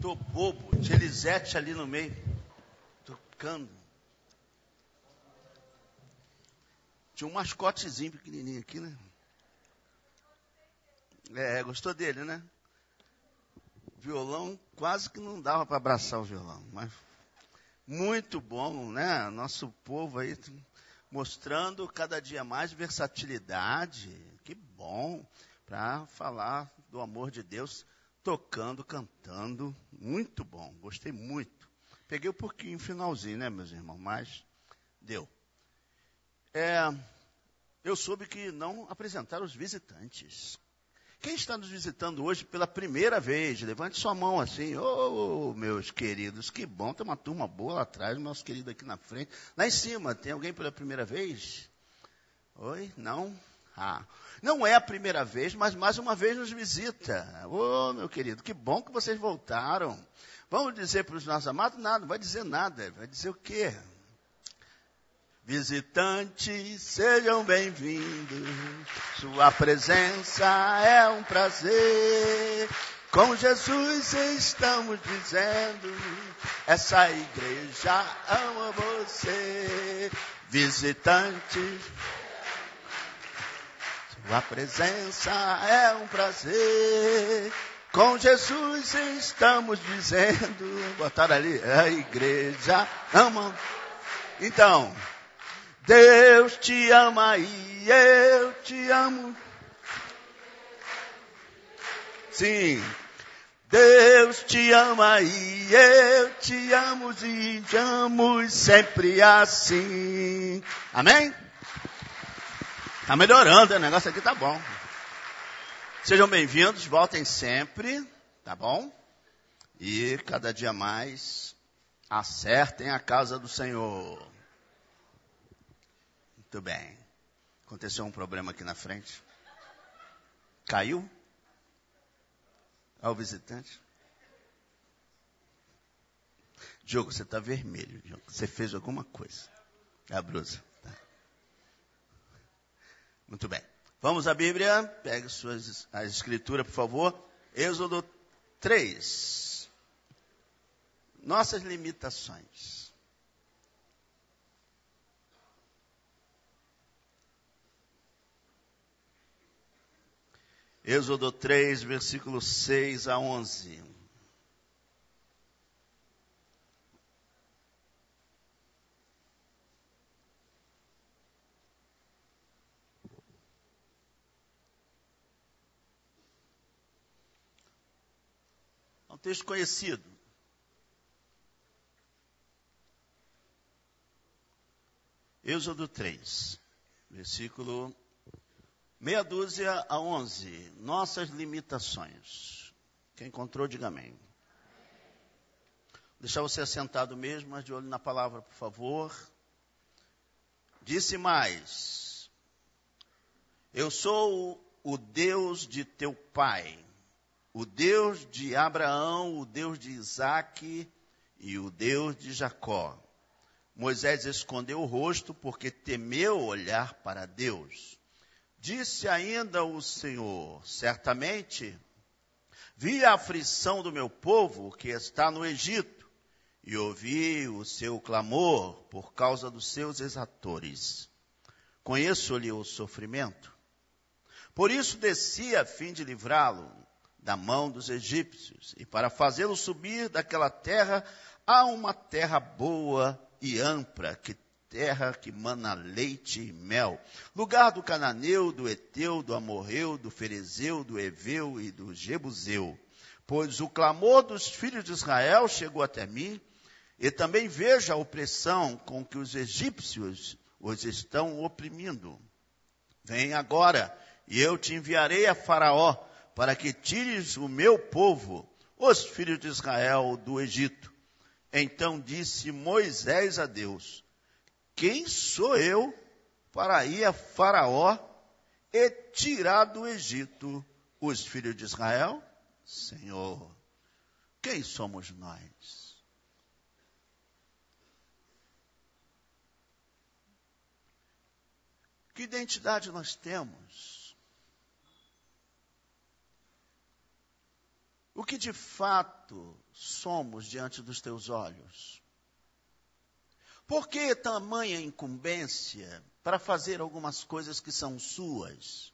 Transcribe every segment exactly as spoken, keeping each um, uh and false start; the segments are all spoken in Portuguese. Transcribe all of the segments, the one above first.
Tô bobo. Tinha Elisete ali no meio, tocando. Tinha um mascotezinho pequenininho aqui, né? É, gostou dele, né? Violão, quase que não dava para abraçar o violão. Mas muito bom, né? Nosso povo aí mostrando cada dia mais versatilidade. Que bom para falar do amor de Deus, tocando, cantando. Muito bom, gostei muito. Peguei um pouquinho, finalzinho, né, meus irmãos? Mas deu. É, eu soube que não apresentaram os visitantes. Quem está nos visitando hoje pela primeira vez? Levante sua mão assim. Ô, oh, meus queridos, que bom. Tem uma turma boa lá atrás, nosso querido aqui na frente. Lá em cima, tem alguém pela primeira vez? Oi? Não? Ah, não é a primeira vez, mas mais uma vez nos visita. Ô, oh, meu querido, que bom que vocês voltaram. Vamos dizer para os nossos amados? Nada, não vai dizer nada. Vai dizer o quê? Visitantes, sejam bem-vindos, sua presença é um prazer. Com Jesus estamos dizendo, essa igreja ama você. Visitantes, sua presença é um prazer. Com Jesus estamos dizendo, botaram ali, a igreja ama. Então, Deus te ama e eu te amo. Sim. Deus te ama e eu te amo e te amo sempre assim. Amém? Tá melhorando, o negócio aqui tá bom. Sejam bem-vindos, voltem sempre, tá bom? E cada dia mais acertem a casa do Senhor. Muito bem. Aconteceu um problema aqui na frente. Caiu? Ao visitante. Diogo, você está vermelho. Diogo. Você fez alguma coisa. É a blusa. Tá. Muito bem. Vamos à Bíblia. Pegue suas, a escritura, por favor. Êxodo três. Nossas limitações. Êxodo três, versículos seis a onze. É um texto conhecido. Êxodo três, versículo meia dúzia a onze. Nossas limitações. Quem encontrou, diga amém. Vou deixar você assentado mesmo, mas de olho na palavra, por favor. Disse mais: eu sou o Deus de teu pai, o Deus de Abraão, o Deus de Isaque e o Deus de Jacó. Moisés escondeu o rosto porque temeu olhar para Deus. Disse ainda o Senhor: certamente vi a aflição do meu povo que está no Egito e ouvi o seu clamor por causa dos seus exatores. Conheço-lhe o sofrimento. Por isso desci a fim de livrá-lo da mão dos egípcios e para fazê-lo subir daquela terra a uma terra boa e ampla, que terra que mana leite e mel, lugar do cananeu, do eteu, do amorreu, do ferezeu, do eveu e do jebuseu. Pois o clamor dos filhos de Israel chegou até mim, e também vejo a opressão com que os egípcios os estão oprimindo. Vem agora, e eu te enviarei a Faraó, para que tires o meu povo, os filhos de Israel, do Egito. Então disse Moisés a Deus: quem sou eu para ir a Faraó e tirar do Egito os filhos de Israel? Senhor, quem somos nós? Que identidade nós temos? O o que de fato somos diante dos teus olhos? Por que tamanha incumbência para fazer algumas coisas que são suas?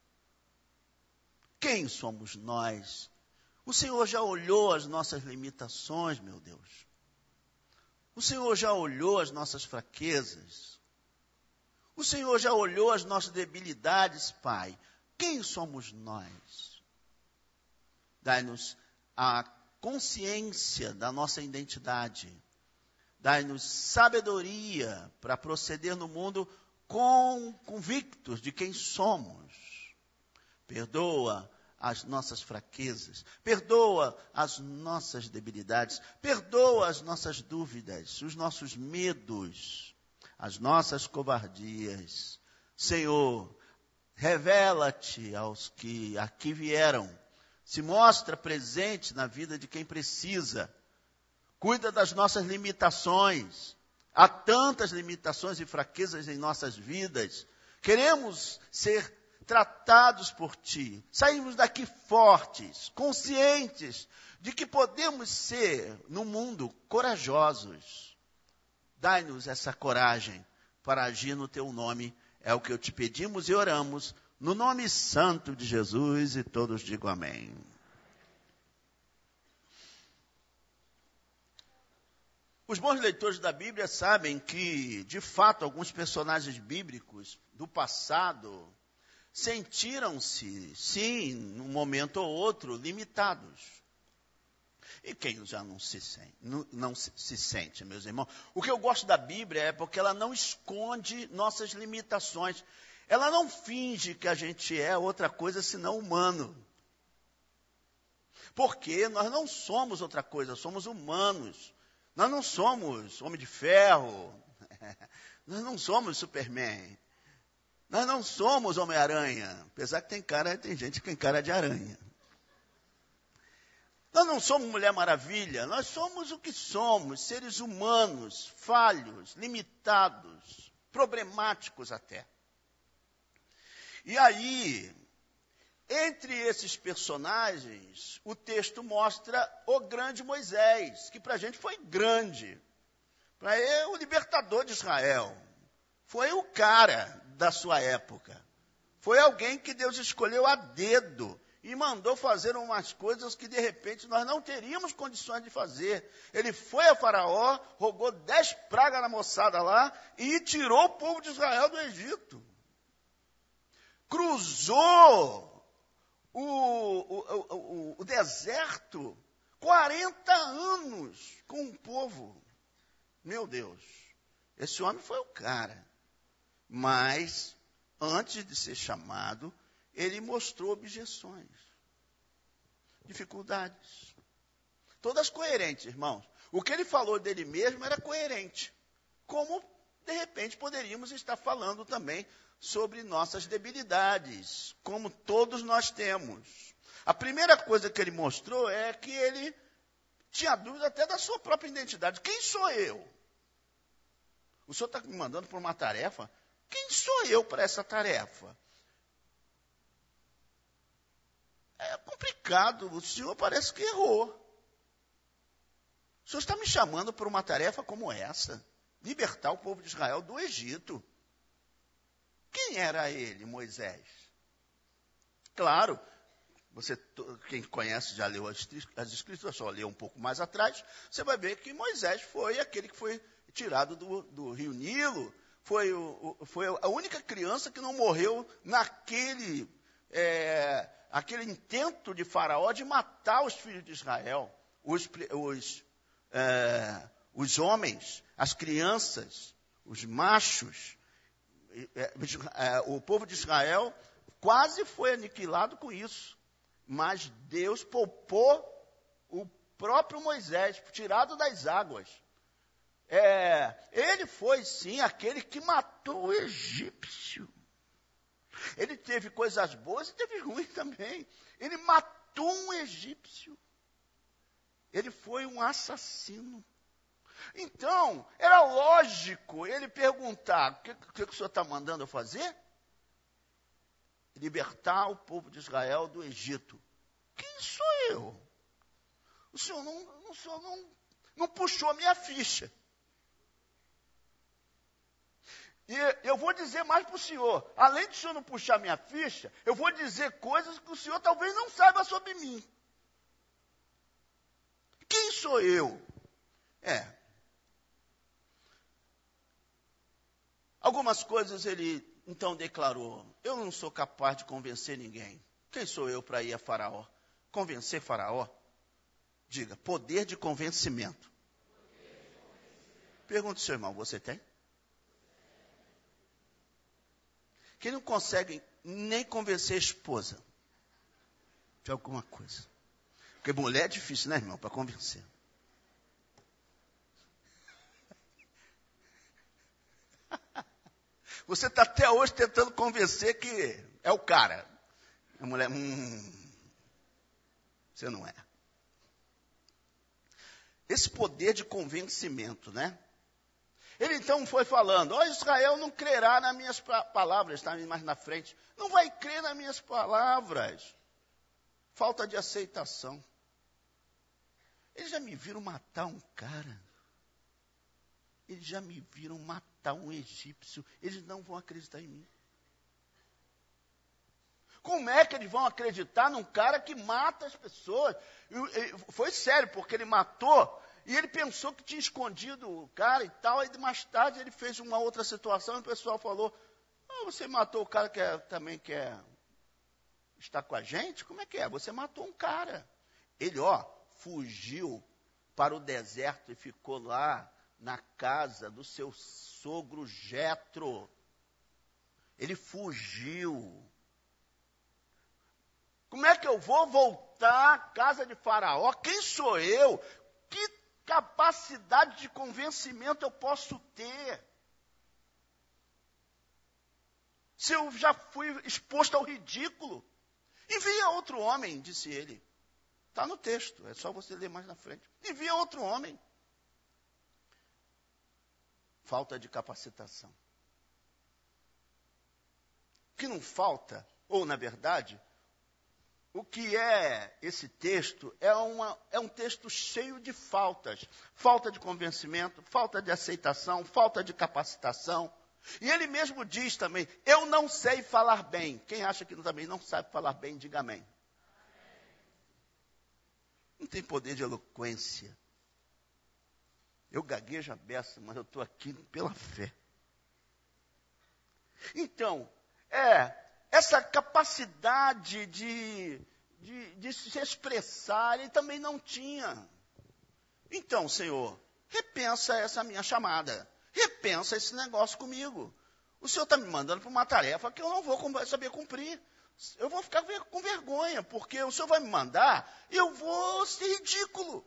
Quem somos nós? O Senhor já olhou as nossas limitações, meu Deus. O Senhor já olhou as nossas fraquezas. O Senhor já olhou as nossas debilidades, Pai. Quem somos nós? Dai-nos a consciência da nossa identidade. Dai-nos sabedoria para proceder no mundo com convictos de quem somos. Perdoa as nossas fraquezas, perdoa as nossas debilidades, perdoa as nossas dúvidas, os nossos medos, as nossas covardias. Senhor, revela-te aos que aqui vieram, se mostra presente na vida de quem precisa, cuida das nossas limitações. Há tantas limitações e fraquezas em nossas vidas. Queremos ser tratados por Ti. Saímos daqui fortes, conscientes de que podemos ser, no mundo, corajosos. Dai-nos essa coragem para agir no Teu nome. É o que eu te pedimos e oramos, no nome santo de Jesus, e todos digam amém. Os bons leitores da Bíblia sabem que, de fato, alguns personagens bíblicos do passado sentiram-se, sim, num momento ou outro, limitados. E quem já não se sente, não, não se, se sente, meus irmãos? O que eu gosto da Bíblia é porque ela não esconde nossas limitações. Ela não finge que a gente é outra coisa senão humano. Porque nós não somos outra coisa, somos humanos. Nós não somos Homem de Ferro. Nós não somos Superman. Nós não somos Homem-Aranha, apesar que tem cara, tem gente que tem cara de aranha. Nós não somos Mulher Maravilha, nós somos o que somos, seres humanos, falhos, limitados, problemáticos até. E aí, entre esses personagens, o texto mostra o grande Moisés, que para a gente foi grande, para ele o libertador de Israel, foi o cara da sua época. Foi alguém que Deus escolheu a dedo e mandou fazer umas coisas que de repente nós não teríamos condições de fazer. Ele foi a Faraó, rogou dez pragas na moçada lá e tirou o povo de Israel do Egito. Cruzou o, o, o, o deserto quarenta anos com o povo. Meu Deus, esse homem foi o cara. Mas, antes de ser chamado, ele mostrou objeções, dificuldades. Todas coerentes, irmãos. O que ele falou dele mesmo era coerente. Como, de repente, poderíamos estar falando também sobre nossas debilidades, como todos nós temos. A primeira coisa que ele mostrou é que ele tinha dúvida até da sua própria identidade. Quem sou eu? O senhor está me mandando por uma tarefa? Quem sou eu para essa tarefa? É complicado, o senhor parece que errou. O senhor está me chamando por uma tarefa como essa, libertar o povo de Israel do Egito. Quem era ele, Moisés? Claro, você, quem conhece já leu as, as escrituras, só leu um pouco mais atrás, você vai ver que Moisés foi aquele que foi tirado do, do rio Nilo, Foi, o, foi a única criança que não morreu naquele é, aquele intento de Faraó de matar os filhos de Israel. Os, os, é, os homens, as crianças, os machos. É, é, o povo de Israel quase foi aniquilado com isso. Mas Deus poupou o próprio Moisés, tirado das águas. É, ele foi, sim, aquele que matou o egípcio. Ele teve coisas boas e teve ruins também. Ele matou um egípcio. Ele foi um assassino. Então, era lógico ele perguntar, o que, que, que o senhor está mandando eu fazer? Libertar o povo de Israel do Egito. Quem sou eu? O senhor não, o senhor não, não puxou a minha ficha. E eu vou dizer mais para o senhor, além de o senhor não puxar minha ficha, eu vou dizer coisas que o senhor talvez não saiba sobre mim. Quem sou eu? É. Algumas coisas ele então declarou, eu não sou capaz de convencer ninguém. Quem sou eu para ir a Faraó? Convencer Faraó? Diga, poder de convencimento. Pergunte ao seu irmão, você tem? Que não consegue nem convencer a esposa de alguma coisa. Porque mulher é difícil, né, irmão, para convencer. Você está até hoje tentando convencer que é o cara. A mulher, hum, você não é. Esse poder de convencimento, né? Ele então foi falando, ó, oh, Israel não crerá nas minhas palavras, está mais na frente. Não vai crer nas minhas palavras. Falta de aceitação. Eles já me viram matar um cara. Eles já me viram matar um egípcio. Eles não vão acreditar em mim. Como é que eles vão acreditar num cara que mata as pessoas? Foi sério, porque ele matou... E ele pensou que tinha escondido o cara e tal, aí mais tarde ele fez uma outra situação e o pessoal falou, ah, você matou o cara que é, também quer estar com a gente? Como é que é? Você matou um cara. Ele, ó, fugiu para o deserto e ficou lá na casa do seu sogro Jetro. Ele fugiu. Como é que eu vou voltar à casa de Faraó? Quem sou eu? Que capacidade de convencimento eu posso ter? Se eu já fui exposto ao ridículo. Envia outro homem, disse ele. Está no texto, é só você ler mais na frente. Envia outro homem. Falta de capacitação. O que não falta, ou na verdade... O que é esse texto? É, uma, é um texto cheio de faltas. Falta de convencimento, falta de aceitação, falta de capacitação. E ele mesmo diz também, eu não sei falar bem. Quem acha que também não sabe falar bem, diga amém. Não tem poder de eloquência. Eu gaguejo a beça, mas eu estou aqui pela fé. Então, é... essa capacidade de, de, de se expressar, ele também não tinha. Então, Senhor, repensa essa minha chamada. Repensa esse negócio comigo. O Senhor está me mandando para uma tarefa que eu não vou saber cumprir. Eu vou ficar com vergonha, porque o Senhor vai me mandar e eu vou ser ridículo.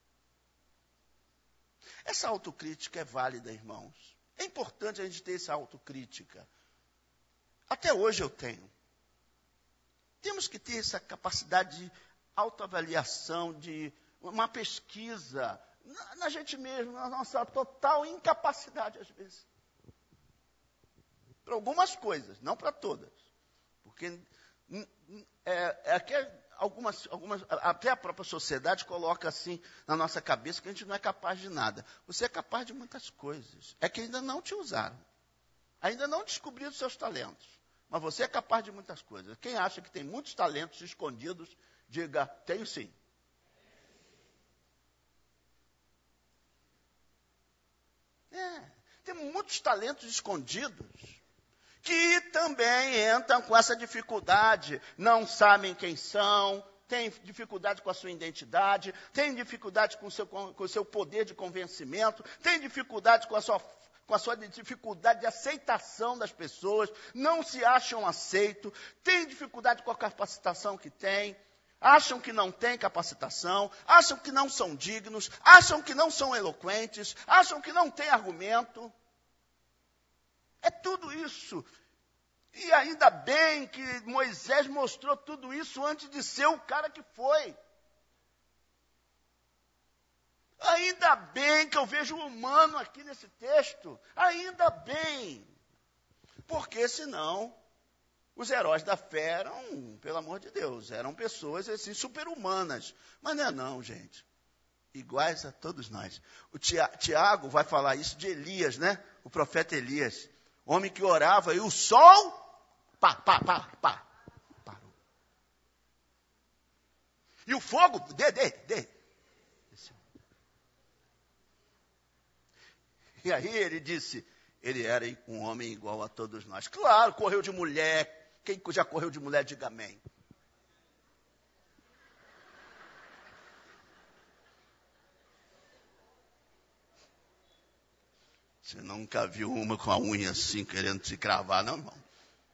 Essa autocrítica é válida, irmãos. É importante a gente ter essa autocrítica. Até hoje eu tenho. Temos que ter essa capacidade de autoavaliação, de uma pesquisa na, na gente mesmo, na nossa total incapacidade, às vezes. Para algumas coisas, não para todas. Porque é, é que algumas, algumas, até a própria sociedade coloca assim na nossa cabeça que a gente não é capaz de nada. Você é capaz de muitas coisas. É que ainda não te usaram. Ainda não descobriram os seus talentos. Mas você é capaz de muitas coisas. Quem acha que tem muitos talentos escondidos, diga, tenho sim. É, tem muitos talentos escondidos que também entram com essa dificuldade. Não sabem quem são, têm dificuldade com a sua identidade, têm dificuldade com o seu, com o seu poder de convencimento, têm dificuldade com a sua com a sua dificuldade de aceitação das pessoas, não se acham aceitos, têm dificuldade com a capacitação que têm, acham que não têm capacitação, acham que não são dignos, acham que não são eloquentes, acham que não têm argumento. É tudo isso. E ainda bem que Moisés mostrou tudo isso antes de ser o cara que foi. Ainda bem que eu vejo o humano aqui nesse texto. Ainda bem. Porque senão, os heróis da fé eram, pelo amor de Deus, eram pessoas assim super-humanas. Mas não é não, gente. iguais a todos nós. O Tiago vai falar isso de Elias, né? O profeta Elias. Homem que orava e o sol, pá, pá, pá, pá, parou. E o fogo, dê, dê, dê. E aí ele disse, ele era um homem igual a todos nós. Claro, correu de mulher. Quem já correu de mulher, diga amém. Você nunca viu uma com a unha assim, querendo se cravar, não, irmão?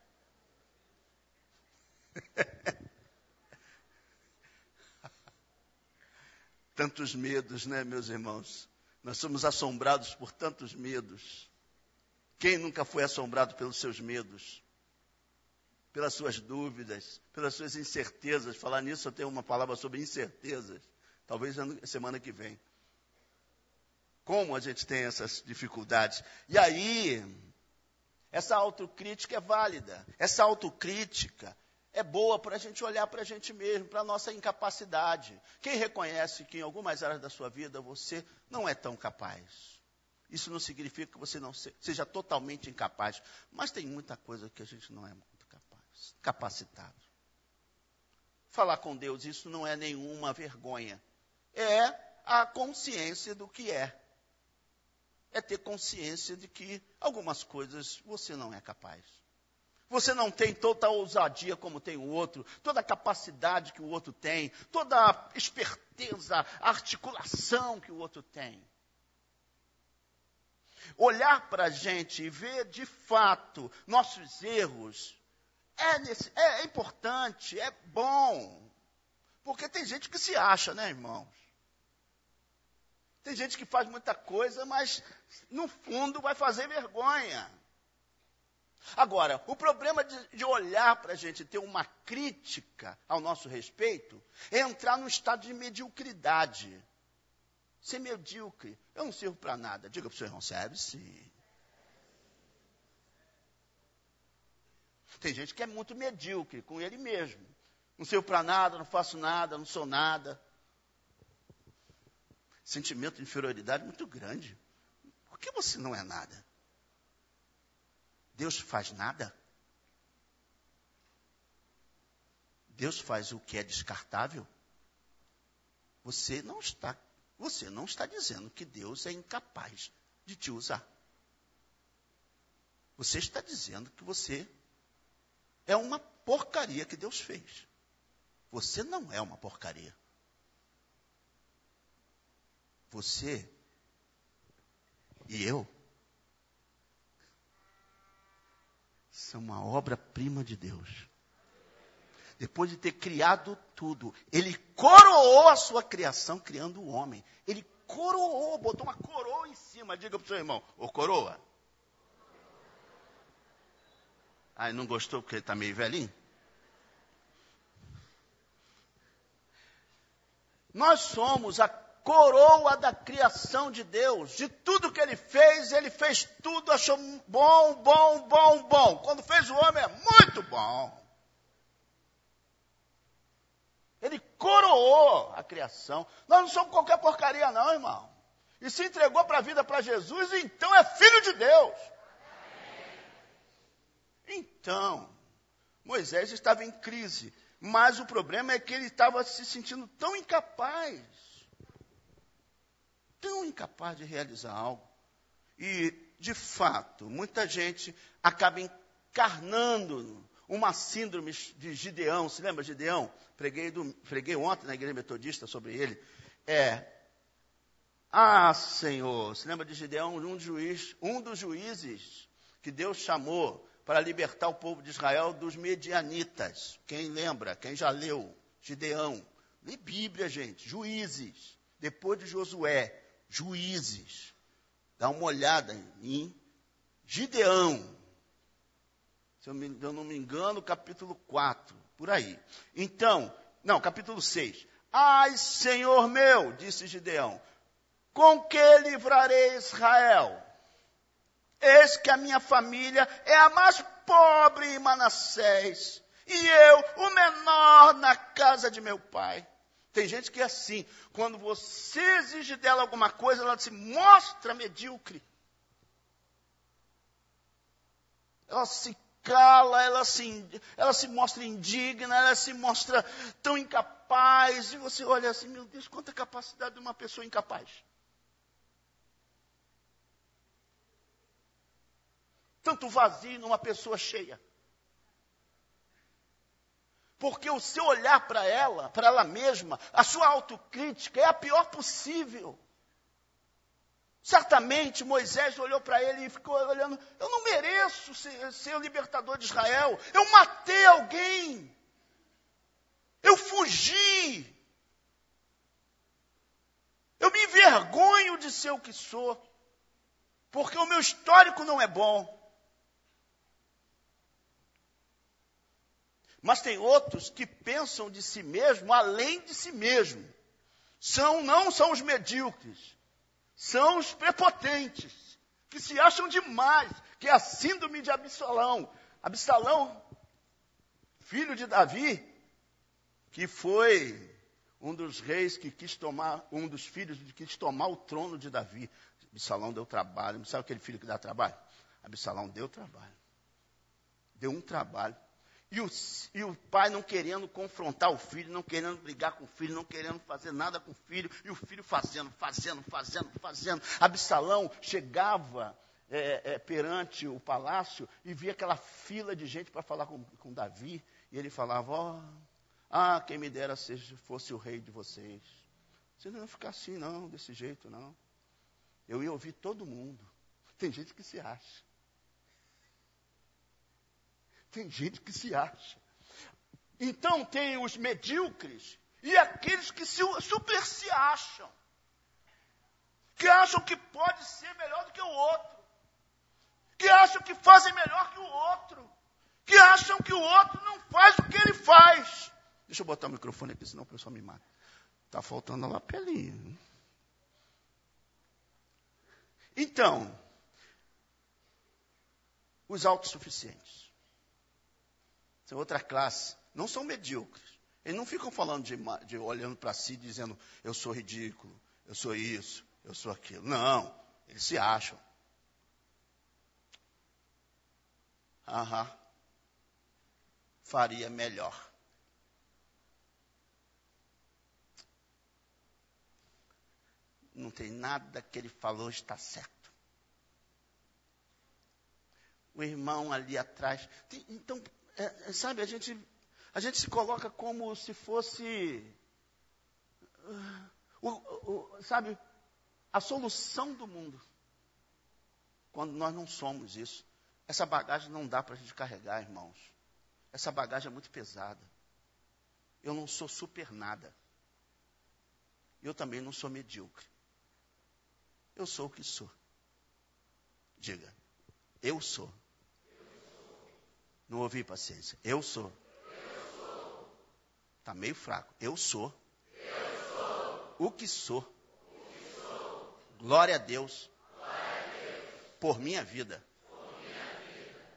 Tantos medos, né, meus irmãos? Nós somos assombrados por tantos medos. Quem nunca foi assombrado pelos seus medos? Pelas suas dúvidas, pelas suas incertezas. Falar nisso, eu tenho uma palavra sobre incertezas. Talvez na semana que vem. Como a gente tem essas dificuldades. E aí, essa autocrítica é válida. Essa autocrítica é boa para a gente olhar para a gente mesmo, para a nossa incapacidade. Quem reconhece que em algumas áreas da sua vida você não é tão capaz. Isso não significa que você não seja totalmente incapaz. Mas tem muita coisa que a gente não é muito capaz, capacitado. Falar com Deus, isso não é nenhuma vergonha. É a consciência do que é. É ter consciência de que algumas coisas você não é capaz. Você não tem toda a ousadia como tem o outro, toda a capacidade que o outro tem, toda a esperteza, a articulação que o outro tem. Olhar para a gente e ver de fato nossos erros é, nesse, é, é importante, é bom. Porque tem gente que se acha, né, irmãos? Tem gente que faz muita coisa, mas no fundo vai fazer vergonha. Agora, o problema de, de olhar para a gente e ter uma crítica ao nosso respeito é entrar num estado de mediocridade. Ser medíocre. Eu não sirvo para nada. Diga para o seu irmão, serve sim. Tem gente que é muito medíocre com ele mesmo. Não sirvo para nada, não faço nada, não sou nada. Sentimento de inferioridade muito grande. Por que você não é nada? Deus faz nada? Deus faz o que é descartável? Você não está, você não está dizendo que Deus é incapaz de te usar. Você está dizendo que você é uma porcaria que Deus fez. Você não é uma porcaria. Você e eu são uma obra-prima de Deus. Depois de ter criado tudo, Ele coroou a sua criação criando o homem. Ele coroou, botou uma coroa em cima. Diga para o seu irmão, ô coroa. Ah, não gostou porque ele está meio velhinho? Nós somos a coroa da criação de Deus. De tudo que Ele fez, Ele fez tudo, achou bom, bom, bom, bom. Quando fez o homem, é muito bom. Ele coroou a criação. Nós não somos qualquer porcaria não, irmão. E se entregou para a vida para Jesus, então é filho de Deus. Então, Moisés estava em crise. Mas o problema é que ele estava se sentindo tão incapaz. Tão incapaz de realizar algo. E, de fato, muita gente acaba encarnando uma síndrome de Gideão. Se lembra de Gideão? Preguei, do, preguei ontem na igreja metodista sobre ele. É, ah, Senhor, se lembra de Gideão? Um, juiz, um dos juízes que Deus chamou para libertar o povo de Israel dos medianitas. Quem lembra? Quem já leu? Gideão. Lê Bíblia, gente. Juízes. Depois de Josué. Juízes. Dá uma olhada em Gideão. Se eu, me, eu não me engano, capítulo quatro. Por aí. Então, não, capítulo seis. Ai, Senhor meu, disse Gideão, com que livrarei Israel? Eis que a minha família é a mais pobre em Manassés, e eu, o menor na casa de meu pai. Tem gente que é assim, quando você exige dela alguma coisa, ela se mostra medíocre. Ela se cala, ela se, ela se mostra indigna, ela se mostra tão incapaz. E você olha assim, meu Deus, quanta capacidade de uma pessoa incapaz. Tanto vazio numa pessoa cheia. Porque o seu olhar para ela, para ela mesma, a sua autocrítica é a pior possível. Certamente Moisés olhou para ele e ficou olhando, eu não mereço ser, ser o libertador de Israel, eu matei alguém, eu fugi, eu me envergonho de ser o que sou, porque o meu histórico não é bom. Mas tem outros que pensam de si mesmo além de si mesmo. São, não são os medíocres, são os prepotentes, que se acham demais, que é a síndrome de Absalão. Absalão, filho de Davi, que foi um dos reis que quis tomar, um dos filhos que quis tomar o trono de Davi. Absalão deu trabalho. Sabe aquele filho que dá trabalho? Absalão deu trabalho. Deu um trabalho. E o, e o pai não querendo confrontar o filho, não querendo brigar com o filho, não querendo fazer nada com o filho, e o filho fazendo, fazendo, fazendo, fazendo. Absalão chegava é, é, perante o palácio e via aquela fila de gente para falar com, com Davi, e ele falava, ó, oh, ah, quem me dera seja, fosse o rei de vocês. Você não ia ficar assim não, desse jeito não. Eu ia ouvir todo mundo. Tem gente que se acha. Tem gente que se acha. Então tem os medíocres e aqueles que se, super se acham. Que acham que pode ser melhor do que o outro. Que acham que fazem melhor que o outro. Que acham que o outro não faz o que ele faz. Deixa eu botar o microfone aqui, senão o pessoal me mata. Está faltando a lapelinha. Então, os autossuficientes. São outra classe, não são medíocres. Eles não ficam falando de, de olhando para si, dizendo, eu sou ridículo, eu sou isso, eu sou aquilo. Não, eles se acham. Aham, faria melhor. Não tem nada que ele falou está certo. O irmão ali atrás, tem, então... É, sabe, a gente, a gente se coloca como se fosse, uh, o, o, sabe, a solução do mundo. Quando nós não somos isso. Essa bagagem não dá para a gente carregar, irmãos. Essa bagagem é muito pesada. Eu não sou super nada. Eu também não sou medíocre. Eu sou o que sou. Diga, eu sou. Não ouvi, paciência. Eu sou. Está meio fraco. Eu sou. Eu sou. O que sou. O que sou. Glória a Deus. Glória a Deus. Por minha vida. Por minha vida.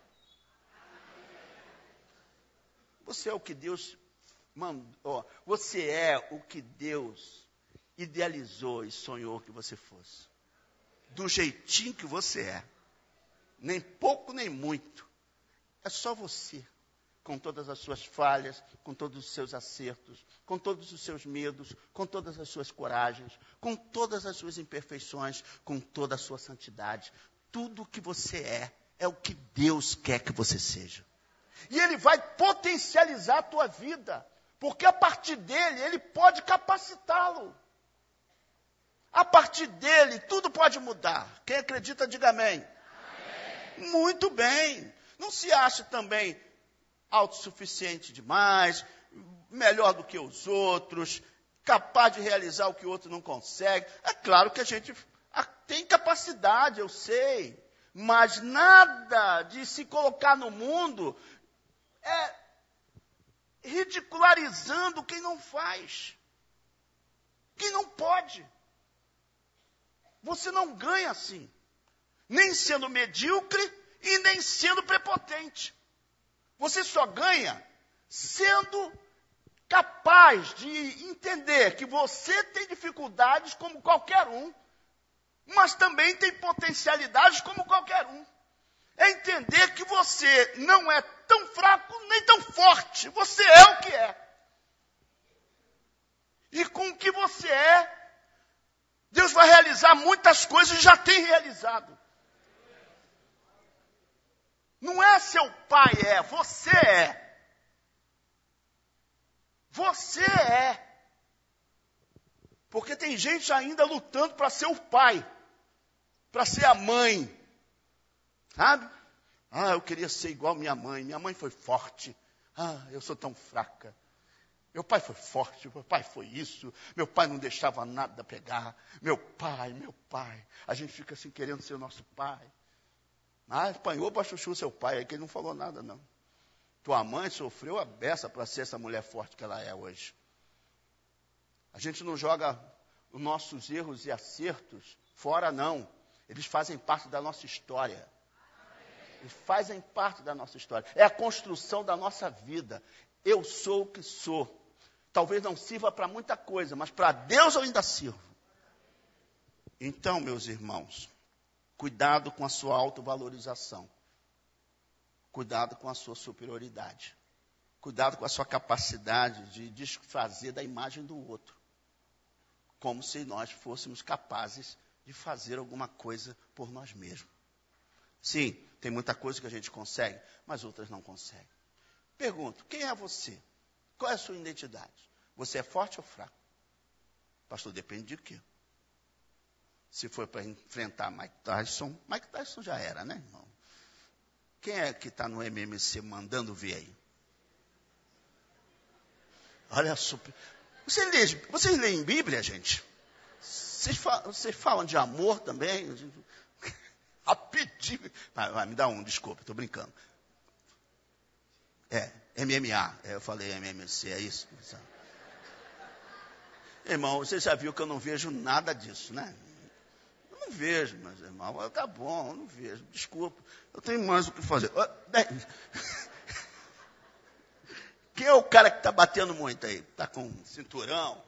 Você é o que Deus mandou. Você é o que Deus idealizou e sonhou que você fosse. Do jeitinho que você é. Nem pouco, nem muito. É só você, com todas as suas falhas, com todos os seus acertos, com todos os seus medos, com todas as suas coragens, com todas as suas imperfeições, com toda a sua santidade. Tudo o que você é, é o que Deus quer que você seja. E Ele vai potencializar a tua vida, porque a partir dele, Ele pode capacitá-lo. A partir dele, tudo pode mudar. Quem acredita, diga amém. Amém. Muito bem. Não se acha também autossuficiente demais, melhor do que os outros, capaz de realizar o que o outro não consegue. É claro que a gente tem capacidade, eu sei, mas nada de se colocar no mundo é ridicularizando quem não faz, quem não pode. Você não ganha assim, nem sendo medíocre, e nem sendo prepotente. Você só ganha sendo capaz de entender que você tem dificuldades como qualquer um, mas também tem potencialidades como qualquer um. É entender que você não é tão fraco nem tão forte. Você é o que é. E com o que você é, Deus vai realizar muitas coisas e já tem realizado. Não é seu pai, é, você é. Você é. Porque tem gente ainda lutando para ser o pai, para ser a mãe. Sabe? Ah, eu queria ser igual minha mãe. Minha mãe foi forte. Ah, eu sou tão fraca. Meu pai foi forte, meu pai foi isso. Meu pai não deixava nada pegar. Meu pai, meu pai. A gente fica assim querendo ser o nosso pai. Ah, apanhou para chuchu seu pai, aí que ele não falou nada, não. Tua mãe sofreu a beça para ser essa mulher forte que ela é hoje. A gente não joga os nossos erros e acertos fora, não. Eles fazem parte da nossa história. Eles fazem parte da nossa história. É a construção da nossa vida. Eu sou o que sou. Talvez não sirva para muita coisa, mas para Deus eu ainda sirvo. Então, meus irmãos, cuidado com a sua autovalorização. Cuidado com a sua superioridade. Cuidado com a sua capacidade de desfazer da imagem do outro. Como se nós fôssemos capazes de fazer alguma coisa por nós mesmos. Sim, tem muita coisa que a gente consegue, mas outras não conseguem. Pergunto, quem é você? Qual é a sua identidade? Você é forte ou fraco? Pastor, depende de quê? Se for para enfrentar Mike Tyson, Mike Tyson já era, né, irmão? Quem é que está no M M C mandando ver aí? Olha, super. Você lê, vocês leem Bíblia, gente? Vocês falam, vocês falam de amor também? Rapidinho. Vai, vai, me dá um, desculpa, estou brincando. É, M M A. É, eu falei M M C, é isso? Irmão, você já viu que eu não vejo nada disso, né? Eu não vejo, mas, irmão, tá bom, eu não vejo. Desculpa, eu tenho mais o que fazer. Quem é o cara que está batendo muito aí? Está com cinturão?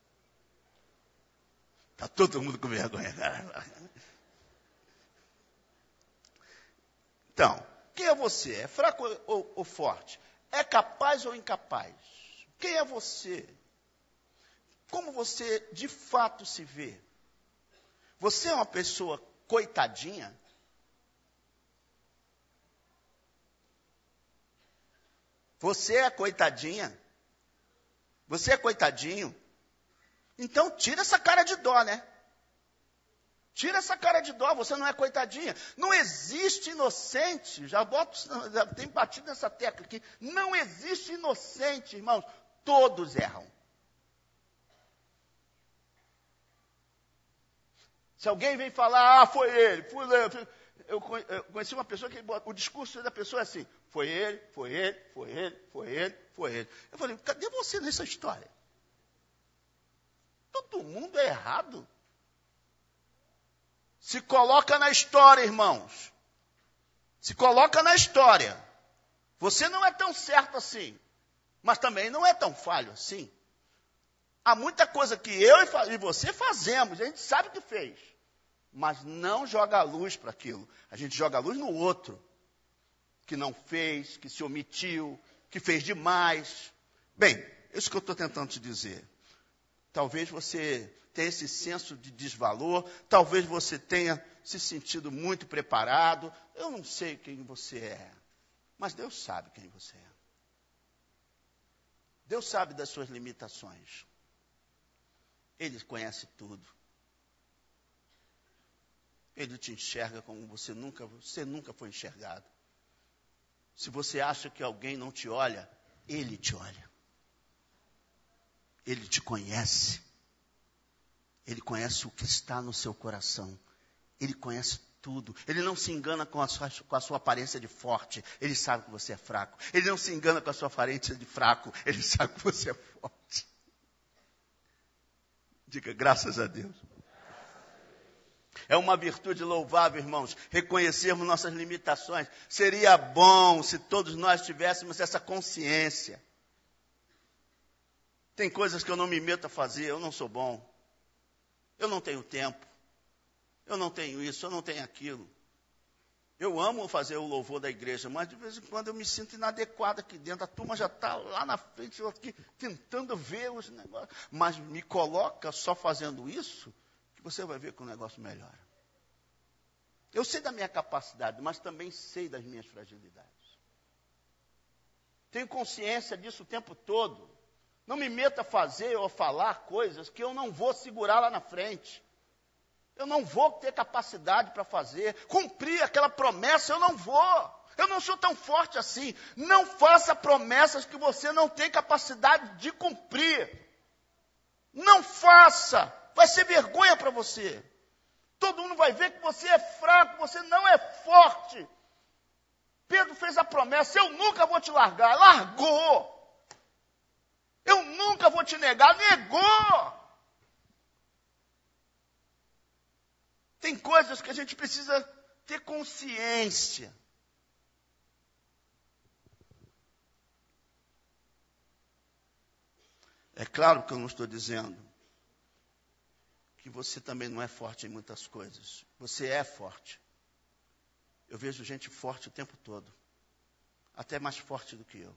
Está todo mundo com vergonha, cara. Então, quem é você? É fraco ou, ou forte? É capaz ou incapaz? Quem é você? Como você de fato se vê? Você é uma pessoa coitadinha? Você é coitadinha? Você é coitadinho? Então tira essa cara de dó, né? Tira essa cara de dó, você não é coitadinha. Não existe inocente, já boto, já tenho batido nessa tecla aqui. Não existe inocente, irmãos. Todos erram. Se alguém vem falar, ah, foi ele, foi ele. Eu conheci uma pessoa que o discurso da pessoa é assim, foi ele, foi ele, foi ele, foi ele, foi ele. Eu falei, cadê você nessa história? Todo mundo é errado. Se coloca na história, irmãos. Se coloca na história. Você não é tão certo assim, mas também não é tão falho assim. Há muita coisa que eu e você fazemos, a gente sabe que fez, mas não joga a luz para aquilo. A gente joga a luz no outro, que não fez, que se omitiu, que fez demais. Bem, isso que eu estou tentando te dizer. Talvez você tenha esse senso de desvalor, talvez você tenha se sentido muito preparado. Eu não sei quem você é, mas Deus sabe quem você é. Deus sabe das suas limitações. Ele conhece tudo. Ele te enxerga como você nunca, você nunca foi enxergado. Se você acha que alguém não te olha, Ele te olha. Ele te conhece. Ele conhece o que está no seu coração. Ele conhece tudo. Ele não se engana com a sua, com a sua aparência de forte. Ele sabe que você é fraco. Ele não se engana com a sua aparência de fraco. Ele sabe que você é forte. Diga, graças a Deus. É uma virtude louvável, irmãos, reconhecermos nossas limitações. Seria bom se todos nós tivéssemos essa consciência. Tem coisas que eu não me meto a fazer, eu não sou bom. Eu não tenho tempo. Eu não tenho isso, eu não tenho aquilo. Eu amo fazer o louvor da igreja, mas de vez em quando eu me sinto inadequado aqui dentro. A turma já está lá na frente, eu aqui tentando ver os negócios. Mas me coloca só fazendo isso, que você vai ver que o negócio melhora. Eu sei da minha capacidade, mas também sei das minhas fragilidades. Tenho consciência disso o tempo todo. Não me meta a fazer ou a falar coisas que eu não vou segurar lá na frente. Eu não vou ter capacidade para fazer. Cumprir aquela promessa, eu não vou. Eu não sou tão forte assim. Não faça promessas que você não tem capacidade de cumprir. Não faça. Vai ser vergonha para você. Todo mundo vai ver que você é fraco, você não é forte. Pedro fez a promessa, eu nunca vou te largar. Largou. Eu nunca vou te negar. Negou. Tem coisas que a gente precisa ter consciência. É claro que eu não estou dizendo que você também não é forte em muitas coisas. Você é forte. Eu vejo gente forte o tempo todo. Até mais forte do que eu.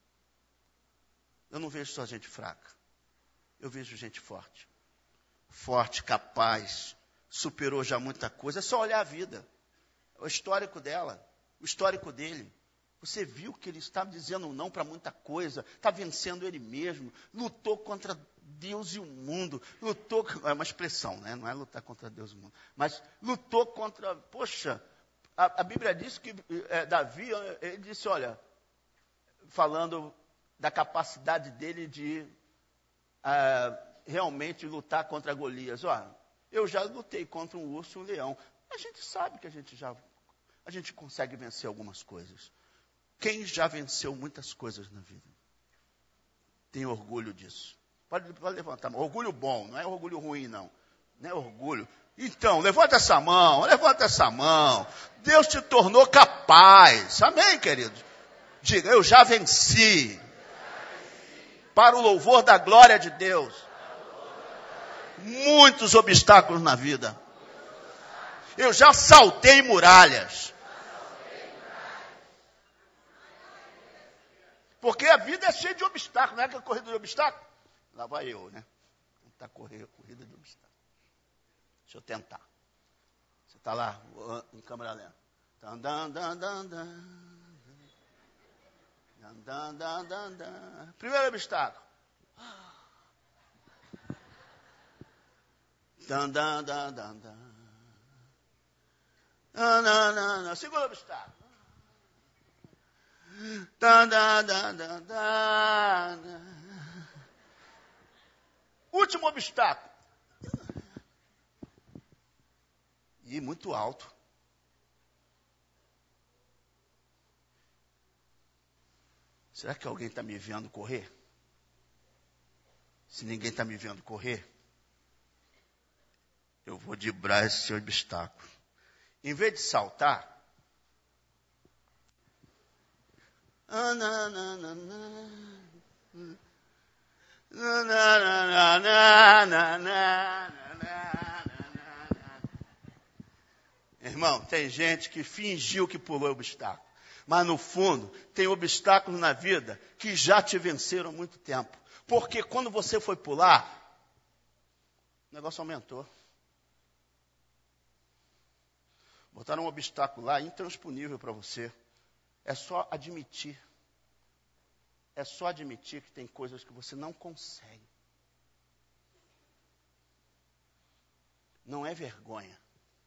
Eu não vejo só gente fraca. Eu vejo gente forte. Forte, capaz, superou já muita coisa. É só olhar a vida. O histórico dela, o histórico dele. Você viu que ele estava dizendo não para muita coisa, está vencendo ele mesmo, lutou contra Deus e o mundo, lutou, é uma expressão, né? Não é lutar contra Deus e o mundo, mas lutou contra, poxa, a, a Bíblia diz que é, Davi, ele disse, olha, falando da capacidade dele de ah, realmente lutar contra Golias, ó, eu já lutei contra um urso e um leão, a gente sabe que a gente já, a gente consegue vencer algumas coisas. Quem já venceu muitas coisas na vida? Tem orgulho disso. Pode, pode levantar a mão. Orgulho bom, não é orgulho ruim, não. Não é orgulho. Então, levanta essa mão, levanta essa mão. Deus te tornou capaz. Amém, queridos? Diga, eu já venci. Para o louvor da glória de Deus. Muitos obstáculos na vida. Eu já saltei muralhas. Porque a vida é cheia de obstáculos, não é que a corrida de obstáculos? Lá vai eu, né? Tentar correr a corrida de obstáculos. Deixa eu tentar. Você está lá, em câmera lenta. Primeiro obstáculo. Segundo obstáculo. Da, da, da, da, da. Último obstáculo. E muito alto. Será que alguém está me vendo correr? Se ninguém está me vendo correr, eu vou driblar esse obstáculo. Em vez de saltar, Ah, na, na, na, na. Na, na, na, na, na, na, na. Irmão, tem gente que fingiu que pulou o obstáculo, mas no fundo tem obstáculos na vida que já te venceram há muito tempo, porque quando você foi pular, o negócio aumentou. Botaram um obstáculo lá intransponível para você. É só admitir. É só admitir que tem coisas que você não consegue. Não é vergonha.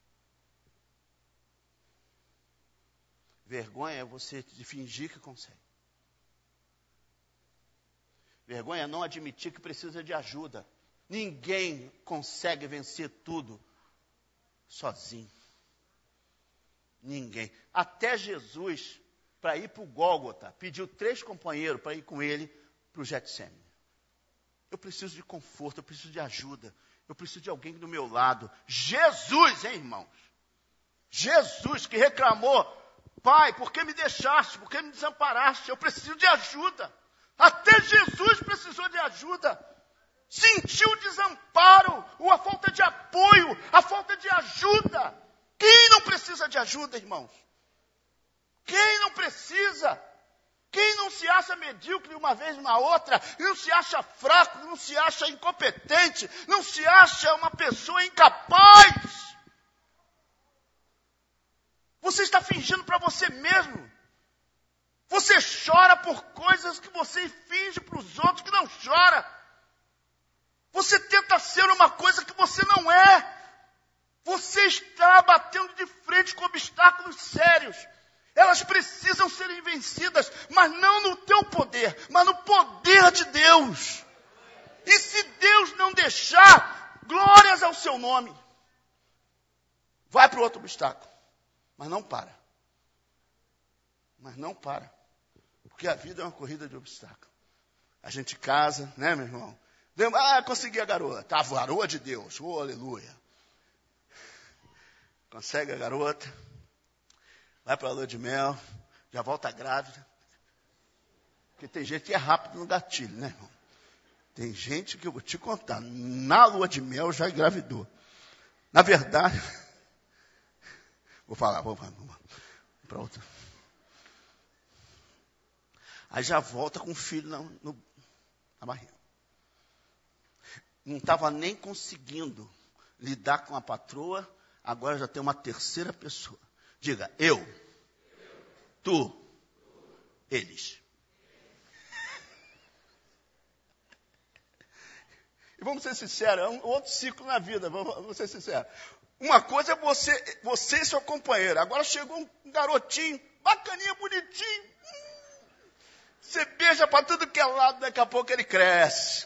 Vergonha é você fingir que consegue. Vergonha é não admitir que precisa de ajuda. Ninguém consegue vencer tudo sozinho. Ninguém. Até Jesus, para ir para o Gólgota, pediu três companheiros para ir com ele para o Getsemane. Eu preciso de conforto, eu preciso de ajuda, eu preciso de alguém do meu lado. Jesus, hein, irmãos? Jesus que reclamou, Pai, por que me deixaste? Por que me desamparaste? Eu preciso de ajuda. Até Jesus precisou de ajuda. sentiu o desamparo, ou a falta de apoio, a falta de ajuda. Quem não precisa de ajuda, irmãos? Quem não precisa? Quem não se acha medíocre uma vez uma outra, não se acha fraco, não se acha incompetente, não se acha uma pessoa incapaz? Você está fingindo para você mesmo. Você chora por coisas que você finge para os outros que não chora. Você tenta ser uma coisa que você não é. Você está batendo de frente com obstáculos sérios. Elas precisam ser vencidas, mas não no teu poder, mas no poder de Deus. E se Deus não deixar, glórias ao seu nome. Vai para o outro obstáculo, mas não para. Mas não para. Porque a vida é uma corrida de obstáculos. A gente casa, né, meu irmão? Ah, consegui a garota. A varoa de Deus. Oh, aleluia. Consegue a garota. Vai para a lua de mel. Já volta grávida. Porque tem gente que é rápido no gatilho, né, irmão? Tem gente que eu vou te contar. Na lua de mel já engravidou. Na verdade... Vou falar, vou falar. Vamos para outra. Aí já volta com o filho na, no, na barriga. Não estava nem conseguindo lidar com a patroa, agora já tem uma terceira pessoa. Diga, eu, tu, eles. E vamos ser sinceros, é um outro ciclo na vida, vamos, vamos ser sinceros. Uma coisa é você, você e seu companheiro. Agora chegou um garotinho, bacaninha, bonitinho. Hum, você beija para tudo que é lado, daqui a pouco ele cresce.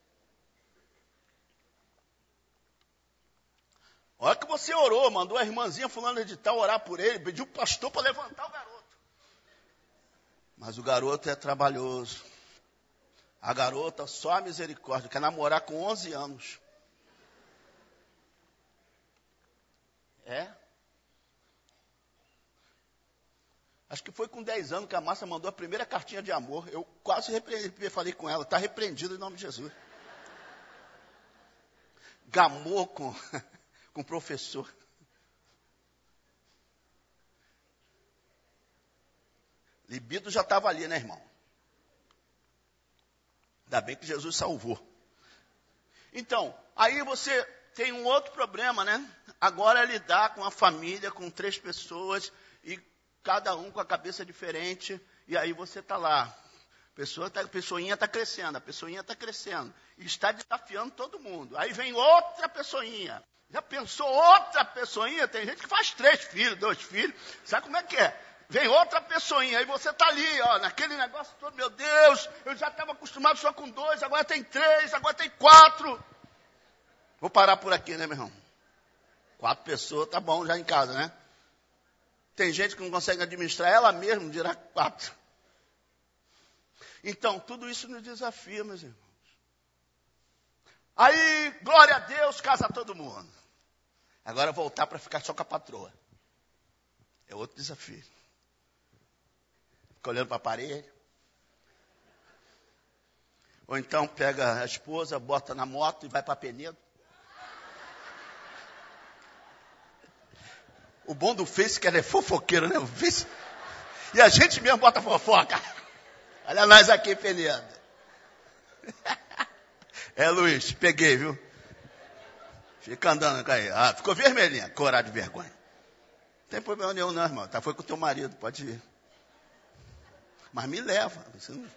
Olha que você orou, mandou a irmãzinha fulana de tal orar por ele, pediu o pastor para levantar o garoto. Mas o garoto é trabalhoso. A garota só a misericórdia, quer namorar com onze anos. É? Acho que foi com dez anos que a Márcia mandou a primeira cartinha de amor. Eu quase repreendi, falei com ela, está repreendido em nome de Jesus. Gamou com... com o professor. Libido já estava ali, né, irmão? Ainda bem que Jesus salvou. Então, aí você tem um outro problema, né? Agora é lidar com a família, com três pessoas, e cada um com a cabeça diferente, e aí você está lá. A, pessoa tá, a pessoinha está crescendo, a pessoinha está crescendo, e está desafiando todo mundo. Aí vem outra pessoinha. Já pensou outra pessoinha? Tem gente que faz três filhos, dois filhos. Sabe como é que é? Vem outra pessoinha, aí você está ali, ó, naquele negócio todo, meu Deus, eu já estava acostumado só com dois, agora tem três, agora tem quatro. Vou parar por aqui, né, meu irmão? Quatro pessoas, tá bom já em casa, né? Tem gente que não consegue administrar ela mesma, dirá quatro. Então, tudo isso nos desafia, meus irmãos. Aí, glória a Deus, casa todo mundo. Agora voltar para ficar só com a patroa. É outro desafio. Fica olhando para a parede. Ou então pega a esposa, bota na moto e vai para Penedo. O bom do Face é que ela é fofoqueiro, né? O Face... E a gente mesmo bota fofoca. Olha nós aqui, Penedo. É, Luiz, peguei, viu? Fica andando aí. Ah, ficou vermelhinha, coragem de vergonha. Não tem problema nenhum, não, irmão. Tá, foi com o teu marido, pode ir. Mas me leva. Você não...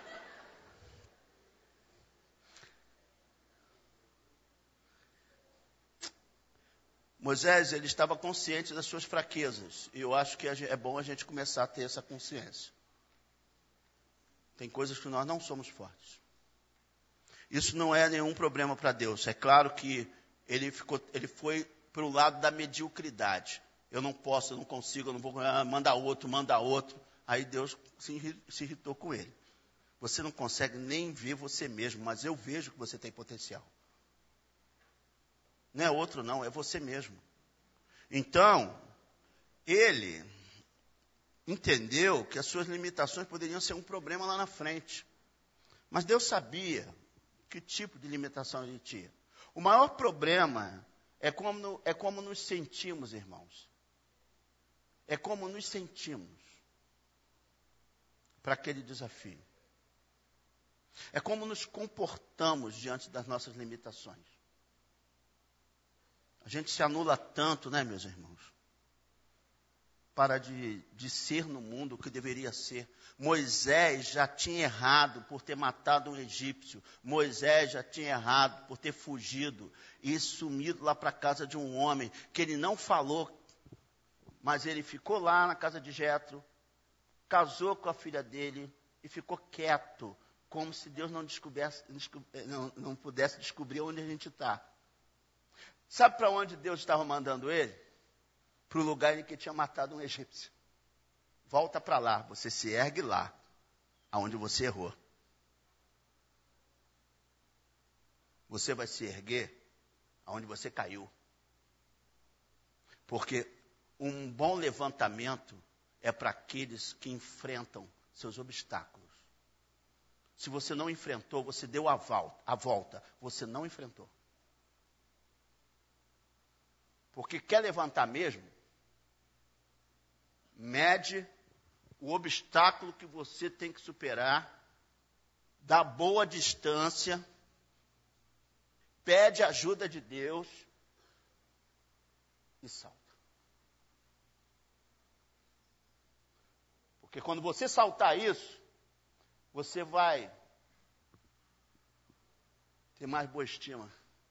Moisés, ele estava consciente das suas fraquezas. E eu acho que é bom a gente começar a ter essa consciência. Tem coisas que nós não somos fortes. Isso não é nenhum problema para Deus. É claro que ele, ficou, ele foi para o lado da mediocridade. Eu não posso, eu não consigo, eu não vou ah, mandar outro, mandar outro. Aí Deus se, se irritou com ele. Você não consegue nem ver você mesmo, mas eu vejo que você tem potencial. Não é outro não, é você mesmo. Então, ele entendeu que as suas limitações poderiam ser um problema lá na frente. Mas Deus sabia Que tipo de limitação ele tinha? O maior problema é como, é como nos sentimos, irmãos. É como nos sentimos para aquele desafio. É como nos comportamos diante das nossas limitações. A gente se anula tanto, né, meus irmãos? Para de, de ser no mundo o que deveria ser. Moisés já tinha errado por ter matado um egípcio. Moisés já tinha errado por ter fugido e sumido lá para a casa de um homem que ele não falou, mas ele ficou lá na casa de Jetro, casou com a filha dele e ficou quieto, como se Deus não, descobrisse, não, não pudesse descobrir onde a gente está. Sabe para onde Deus estava mandando ele? Para o lugar em que tinha matado um egípcio. Volta para lá, você se ergue lá, aonde você errou. Você vai se erguer aonde você caiu. Porque um bom levantamento é para aqueles que enfrentam seus obstáculos. Se você não enfrentou, você deu a volta, a volta, você não enfrentou. Porque quer levantar mesmo, mede o obstáculo que você tem que superar, dá boa distância, pede ajuda de Deus e salta. Porque quando você saltar isso, você vai ter mais boa estima.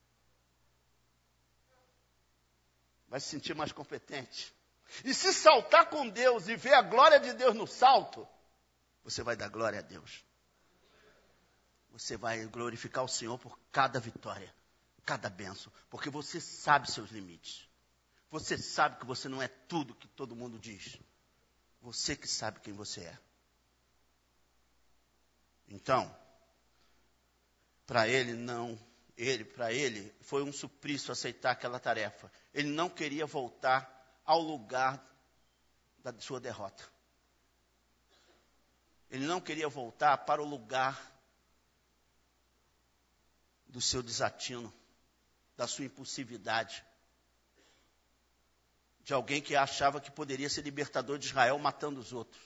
Vai se sentir mais competente. E se saltar com Deus e ver a glória de Deus no salto, você vai dar glória a Deus. Você vai glorificar o Senhor por cada vitória, cada bênção, porque você sabe seus limites. Você sabe que você não é tudo que todo mundo diz. Você que sabe quem você é. Então, para ele não, ele, para ele foi um suplício aceitar aquela tarefa. Ele não queria voltar ao lugar da sua derrota. Ele não queria voltar para o lugar do seu desatino, da sua impulsividade, de alguém que achava que poderia ser libertador de Israel matando os outros.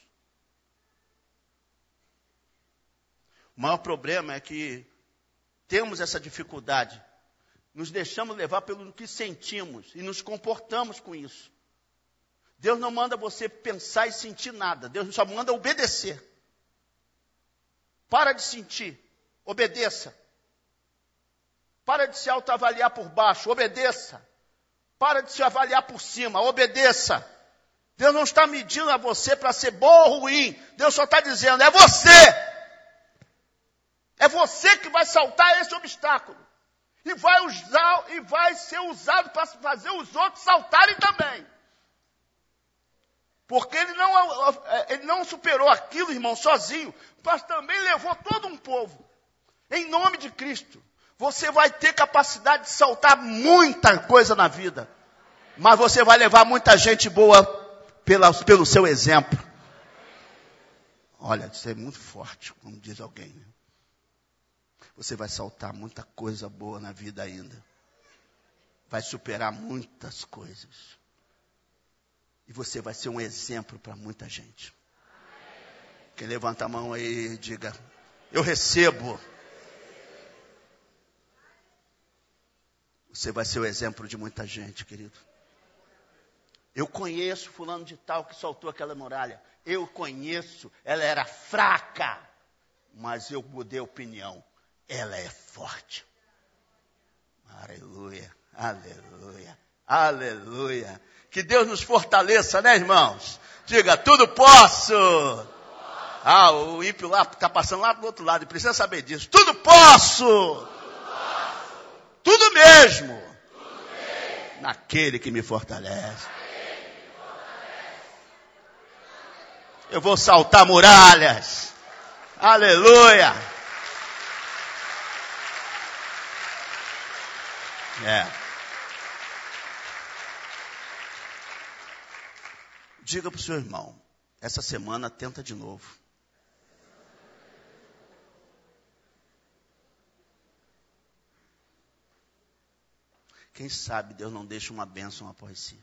O maior problema é que temos essa dificuldade, nos deixamos levar pelo que sentimos e nos comportamos com isso. Deus não manda você pensar e sentir nada. Deus só manda obedecer. Para de sentir. Obedeça. Para de se autoavaliar por baixo. Obedeça. Para de se avaliar por cima. Obedeça. Deus não está medindo a você para ser bom ou ruim. Deus só está dizendo, é você. É você que vai saltar esse obstáculo. E vai, usar, e vai ser usado para fazer os outros saltarem também. Porque ele não, ele não superou aquilo, irmão, sozinho, mas também levou todo um povo. Em nome de Cristo, você vai ter capacidade de saltar muita coisa na vida. Mas você vai levar muita gente boa pela, pelo seu exemplo. Olha, isso é muito forte, como diz alguém. Né? Você vai saltar muita coisa boa na vida ainda. Vai superar muitas coisas. E você vai ser um exemplo para muita gente. Quem levanta a mão aí e diga, eu recebo. Você vai ser o exemplo de muita gente, querido. Eu conheço fulano de tal que soltou aquela muralha. Eu conheço, ela era fraca. Mas eu mudei a opinião. Ela é forte. Aleluia, aleluia, aleluia. Que Deus nos fortaleça, né, irmãos? Diga, tudo posso. Ah, o ímpio lá está passando lá do outro lado e precisa saber disso. Tudo posso. Tudo, posso. Tudo, mesmo. Tudo mesmo. Naquele que me fortalece. Que me fortalece. Eu vou saltar muralhas. Aleluia. É. Diga para o seu irmão, essa semana tenta de novo. Quem sabe Deus não deixa uma bênção após si.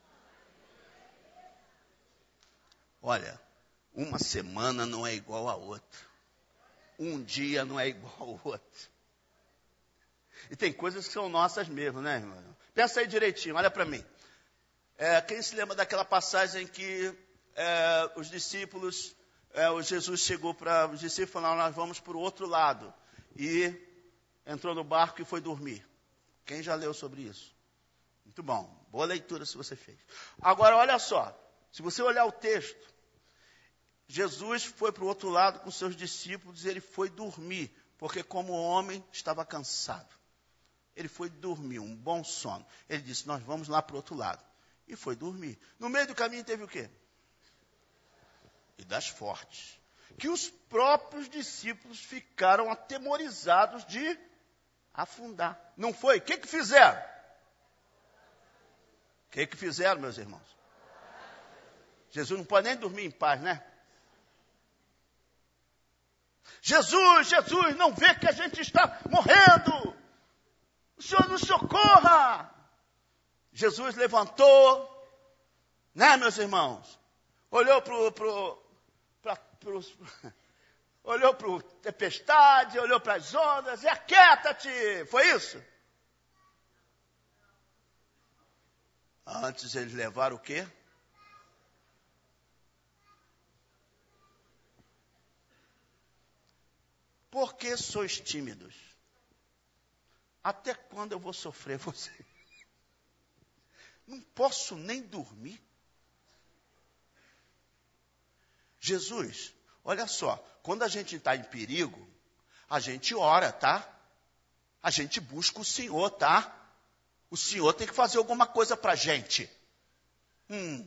Olha, uma semana não é igual a outra. Um dia não é igual ao outro. E tem coisas que são nossas mesmo, né, irmão? Pensa aí direitinho, olha para mim. É, quem se lembra daquela passagem em que é, os discípulos, é, o Jesus chegou para os discípulos e falou, nós vamos para o outro lado. E entrou no barco e foi dormir. Quem já leu sobre isso? Muito bom, boa leitura se você fez. Agora, olha só, se você olhar o texto, Jesus foi para o outro lado com seus discípulos e ele foi dormir, porque como homem estava cansado. Ele foi dormir, um bom sono. Ele disse, nós vamos lá para o outro lado. E foi dormir. No meio do caminho teve o quê? E das fortes. Que os próprios discípulos ficaram atemorizados de afundar. Não foi? O que que fizeram? O que que fizeram, meus irmãos? Jesus não pode nem dormir em paz, né? Jesus, Jesus, não vê que a gente está morrendo. O Senhor nos socorra. Jesus levantou, né, meus irmãos? Olhou para o pro, pro, pro, olhou para a tempestade, olhou para as ondas e aquieta-te. Foi isso? Antes eles levaram o quê? Por que sois tímidos? Até quando eu vou sofrer você? Não posso nem dormir. Jesus, olha só, quando a gente está em perigo, a gente ora, tá? A gente busca o Senhor, tá? O Senhor tem que fazer alguma coisa para a gente. Hum.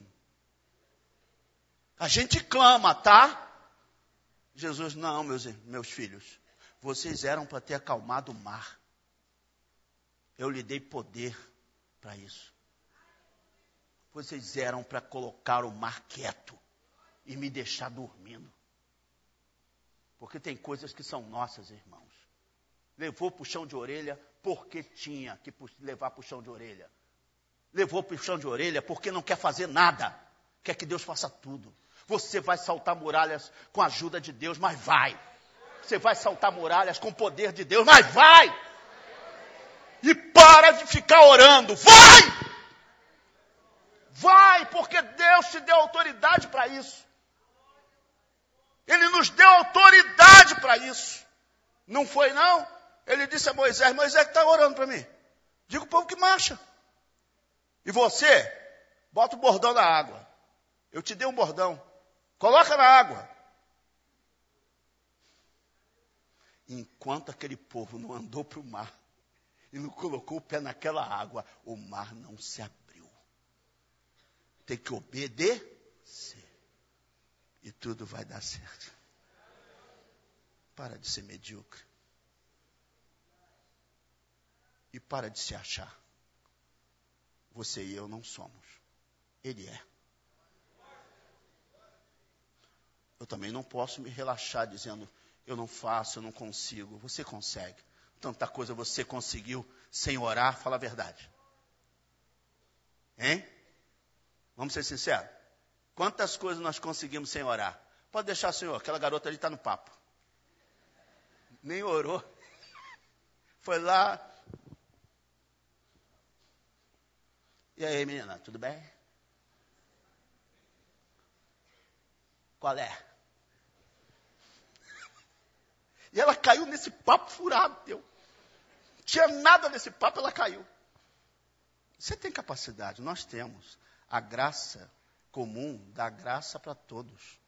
A gente clama, tá? Jesus, não, meus, meus filhos, vocês eram para ter acalmado o mar. Eu lhe dei poder para isso. Vocês eram para colocar o mar quieto e me deixar dormindo. Porque tem coisas que são nossas, irmãos. Levou puxão de orelha porque tinha que levar puxão de orelha. Levou puxão de orelha porque não quer fazer nada. Quer que Deus faça tudo. Você vai saltar muralhas com a ajuda de Deus, mas vai. Você vai saltar muralhas com o poder de Deus, mas vai. E para de ficar orando. Vai! Vai, porque Deus te deu autoridade para isso. Ele nos deu autoridade para isso. Não foi, não? Ele disse a Moisés, Moisés está orando para mim. Diga o povo que marcha. E você, bota o bordão na água. Eu te dei um bordão. Coloca na água. Enquanto aquele povo não andou para o mar e não colocou o pé naquela água, o mar não se abriu. Tem que obedecer. E tudo vai dar certo. Para de ser medíocre. E para de se achar. Você e eu não somos. Ele é. Eu também não posso me relaxar dizendo, eu não faço, eu não consigo. Você consegue. Tanta coisa você conseguiu sem orar, fala a verdade. Hein? Vamos ser sinceros. Quantas coisas nós conseguimos sem orar? Pode deixar, Senhor, aquela garota ali está no papo. Nem orou. Foi lá. E aí, menina, tudo bem? Qual é? E ela caiu nesse papo furado, teu. Não tinha nada nesse papo, ela caiu. Você tem capacidade, nós temos. A graça comum dá graça para todos.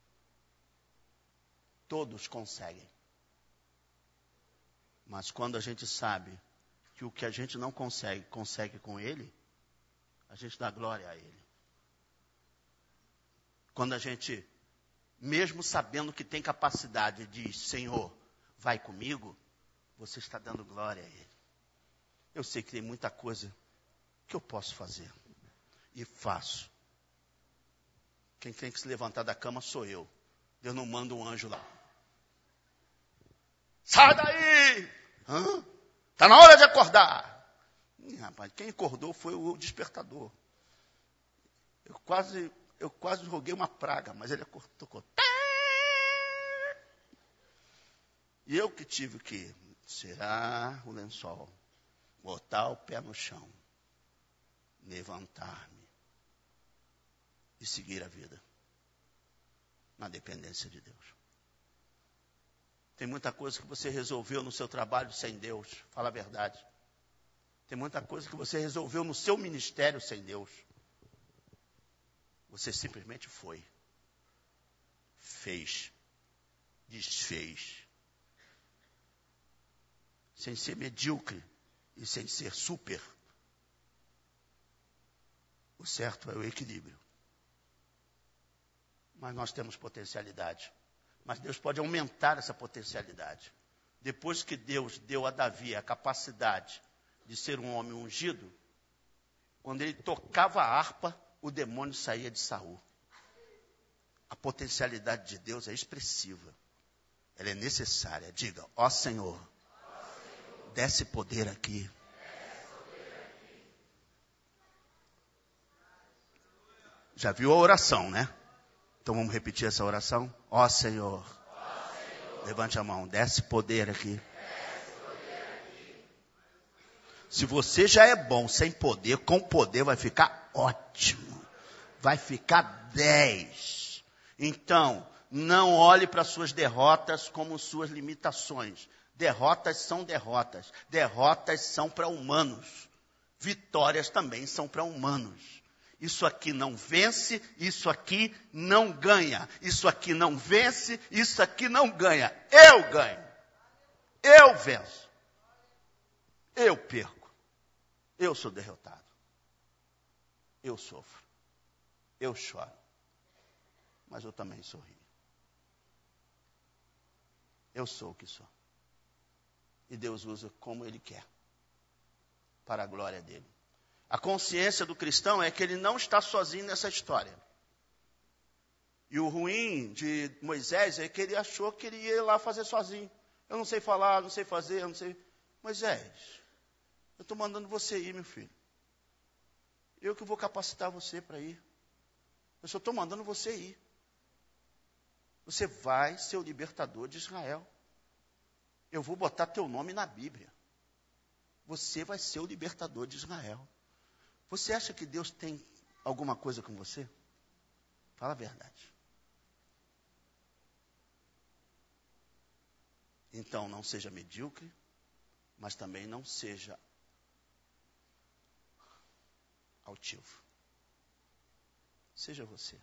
Todos conseguem. Mas quando a gente sabe que o que a gente não consegue, consegue com Ele, a gente dá glória a Ele. Quando a gente, mesmo sabendo que tem capacidade, diz, Senhor, vai comigo, você está dando glória a Ele. Eu sei que tem muita coisa que eu posso fazer. E faço. Quem tem que se levantar da cama sou eu. Deus não manda um anjo lá. Sai daí! Está na hora de acordar. Ih, rapaz, quem acordou foi o despertador. Eu quase, eu quase joguei uma praga, mas ele acordou. E eu que tive que tirar o lençol, botar o pé no chão, levantar-me e seguir a vida na dependência de Deus. Tem muita coisa que você resolveu no seu trabalho sem Deus, fala a verdade. Tem muita coisa que você resolveu no seu ministério sem Deus. Você simplesmente foi, fez, desfez, sem ser medíocre e sem ser super. O certo é o equilíbrio. Mas nós temos potencialidade. Mas Deus pode aumentar essa potencialidade. Depois que Deus deu a Davi a capacidade de ser um homem ungido, quando ele tocava a harpa, o demônio saía de Saul. A potencialidade de Deus é expressiva. Ela é necessária. Diga, ó Senhor, desce poder aqui. Já viu a oração, né? Então vamos repetir essa oração? Ó Senhor, ó Senhor, levante a mão, desce poder aqui. Desce poder aqui. Se você já é bom sem poder, com poder vai ficar ótimo. Vai ficar dez. Então, não olhe para suas derrotas como suas limitações. Derrotas são derrotas. Derrotas são para humanos. Vitórias também são para humanos. Isso aqui não vence, isso aqui não ganha. Isso aqui não vence, isso aqui não ganha. Eu ganho. Eu venço. Eu perco. Eu sou derrotado. Eu sofro. Eu choro. Mas eu também sorrio. Eu sou o que sou. E Deus usa como Ele quer. Para a glória dEle. A consciência do cristão é que ele não está sozinho nessa história. E o ruim de Moisés é que ele achou que ele ia lá fazer sozinho. Eu não sei falar, não sei fazer, eu não sei. Moisés, eu estou mandando você ir, meu filho. Eu que vou capacitar você para ir. Eu só estou mandando você ir. Você vai ser o libertador de Israel. Eu vou botar teu nome na Bíblia. Você vai ser o libertador de Israel. Você acha que Deus tem alguma coisa com você? Fala a verdade. Então, não seja medíocre, mas também não seja altivo. Seja você.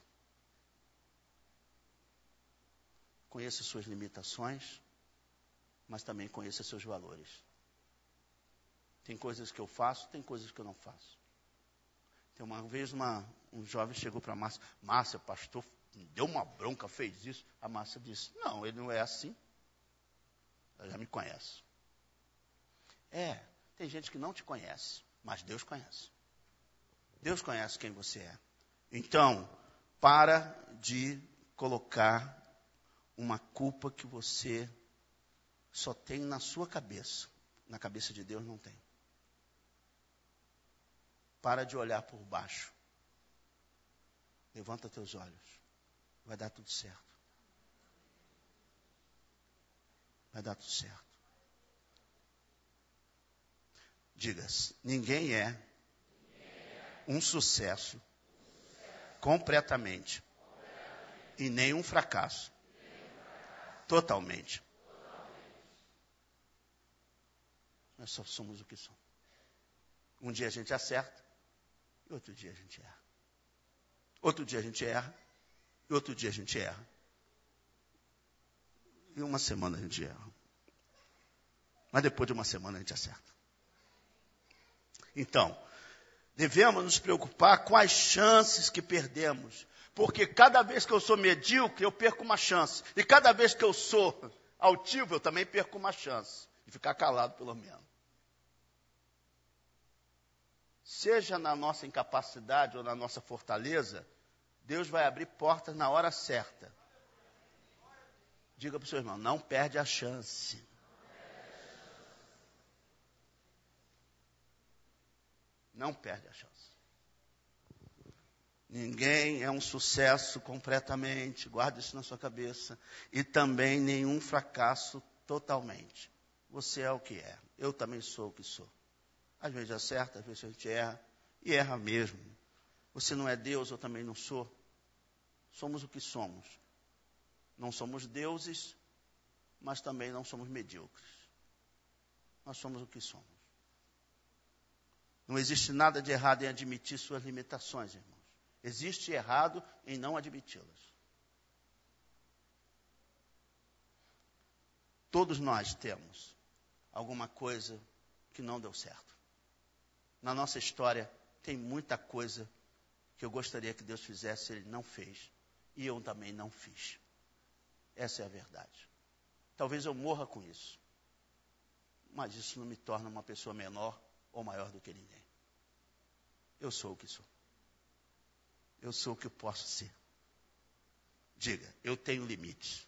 Conheça suas limitações, mas também conheça seus valores. Tem coisas que eu faço, tem coisas que eu não faço. Tem uma vez uma, um jovem chegou para a Márcia. Márcia, pastor, deu uma bronca, fez isso. A Márcia disse, não, ele não é assim. Ela já me conhece. É, tem gente que não te conhece, mas Deus conhece. Deus conhece quem você é. Então, para de colocar uma culpa que você só tem na sua cabeça. Na cabeça de Deus não tem. Para de olhar por baixo. Levanta teus olhos. Vai dar tudo certo. Vai dar tudo certo. Diga, ninguém é um sucesso completamente e nem um fracasso totalmente. Nós só somos o que somos. Um dia a gente acerta. E outro dia a gente erra. Outro dia a gente erra. E outro dia a gente erra. E uma semana a gente erra. Mas depois de uma semana a gente acerta. Então, devemos nos preocupar com as chances que perdemos. Porque cada vez que eu sou medíocre, eu perco uma chance. E cada vez que eu sou altivo, eu também perco uma chance. De ficar calado pelo menos. Seja na nossa incapacidade ou na nossa fortaleza, Deus vai abrir portas na hora certa. Diga para o seu irmão, não perde a chance. Não perde a chance. Ninguém é um sucesso completamente, guarde isso na sua cabeça. E também nenhum fracasso totalmente. Você é o que é, eu também sou o que sou. Às vezes acerta, às vezes a gente erra, e erra mesmo. Você não é Deus, eu também não sou. Somos o que somos. Não somos deuses, mas também não somos medíocres. Nós somos o que somos. Não existe nada de errado em admitir suas limitações, irmãos. Existe errado em não admiti-las. Todos nós temos alguma coisa que não deu certo. Na nossa história, tem muita coisa que eu gostaria que Deus fizesse, Ele não fez. E eu também não fiz. Essa é a verdade. Talvez eu morra com isso. Mas isso não me torna uma pessoa menor ou maior do que ninguém. Eu sou o que sou. Eu sou o que eu posso ser. Diga, eu tenho limites.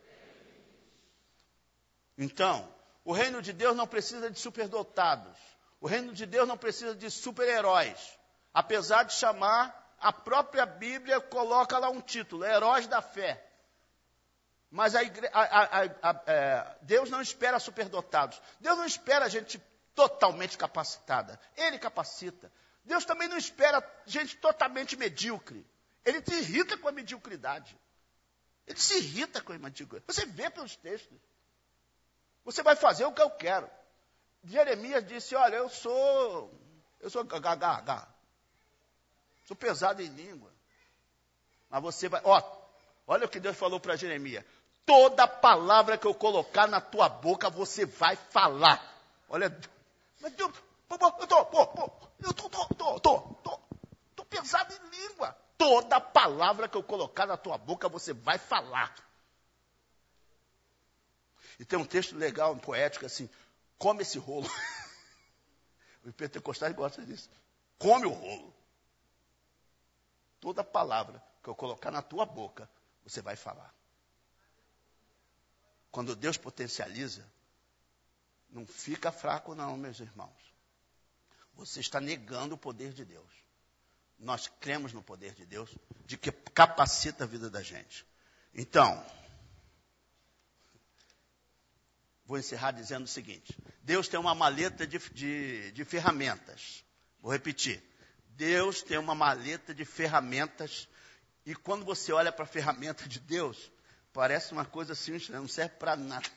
Então, o reino de Deus não precisa de superdotados. O reino de Deus não precisa de super-heróis. Apesar de chamar, a própria Bíblia coloca lá um título, Heróis da Fé. Mas a igre... a, a, a, a, é, Deus não espera superdotados. Deus não espera gente totalmente capacitada. Ele capacita. Deus também não espera gente totalmente medíocre. Ele te irrita com a mediocridade. Ele se irrita com a mediocridade. Você vê pelos textos. Você vai fazer o que eu quero. Jeremias disse, olha, eu sou, eu sou gaga, sou pesado em língua. Mas você vai, ó, olha o que Deus falou para Jeremias. Toda palavra que eu colocar na tua boca, você vai falar. Olha, mas Deus, eu tô, pô, pô, eu tô, tô, tô, tô, tô, tô pesado em língua. Toda palavra que eu colocar na tua boca, você vai falar. E tem um texto legal, um poético, assim, come esse rolo. Os pentecostais gostam disso. Come o rolo. Toda palavra que eu colocar na tua boca, você vai falar. Quando Deus potencializa, não fica fraco não, meus irmãos. Você está negando o poder de Deus. Nós cremos no poder de Deus, de que capacita a vida da gente. Então, vou encerrar dizendo o seguinte. Deus tem uma maleta de, de, de ferramentas. Vou repetir. Deus tem uma maleta de ferramentas. E quando você olha para a ferramenta de Deus, parece uma coisa assim, não serve para nada.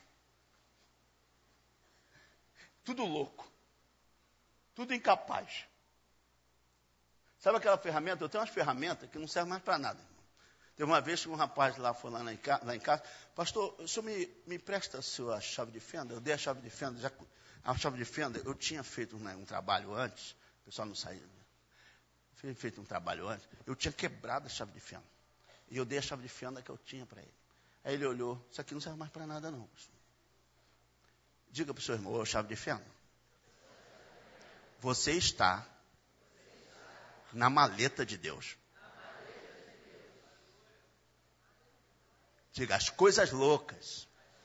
Tudo louco. Tudo incapaz. Sabe aquela ferramenta? Eu tenho umas ferramentas que não servem mais para nada. Teve uma vez que um rapaz lá foi lá, em, lá em casa, pastor, o senhor me, me presta a sua chave de fenda? Eu dei a chave de fenda, já, a chave de fenda, eu tinha feito um, né, um trabalho antes, o pessoal não saía, né? feito um trabalho antes, eu tinha quebrado a chave de fenda. E eu dei a chave de fenda que eu tinha para ele. Aí ele olhou, isso aqui não serve mais para nada não. Diga para o seu irmão, ô, chave de fenda. Você está na maleta de Deus. Diga, as coisas loucas,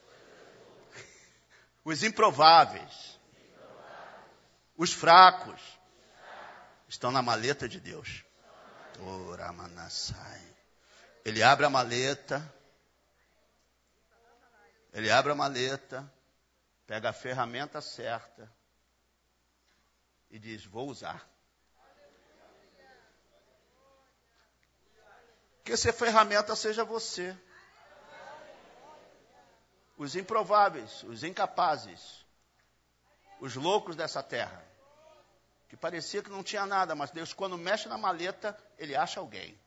os improváveis, os fracos, estão na maleta de Deus. Ele abre a maleta, ele abre a maleta, pega a ferramenta certa e diz, vou usar. Que essa ferramenta seja você. Os improváveis, os incapazes, os loucos dessa terra, que parecia que não tinha nada, mas Deus, quando mexe na maleta, Ele acha alguém.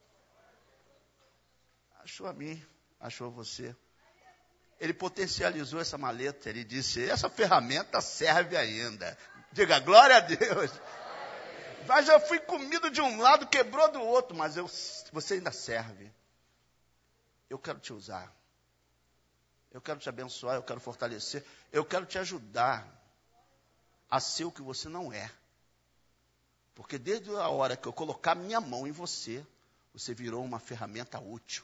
Achou a mim, achou você. Ele potencializou essa maleta, Ele disse, essa ferramenta serve ainda. Diga, glória a Deus. Mas eu fui comido de um lado, quebrou do outro, mas eu, você ainda serve. Eu quero te usar. Eu quero te abençoar, eu quero fortalecer, eu quero te ajudar a ser o que você não é. Porque desde a hora que eu colocar minha mão em você, você virou uma ferramenta útil.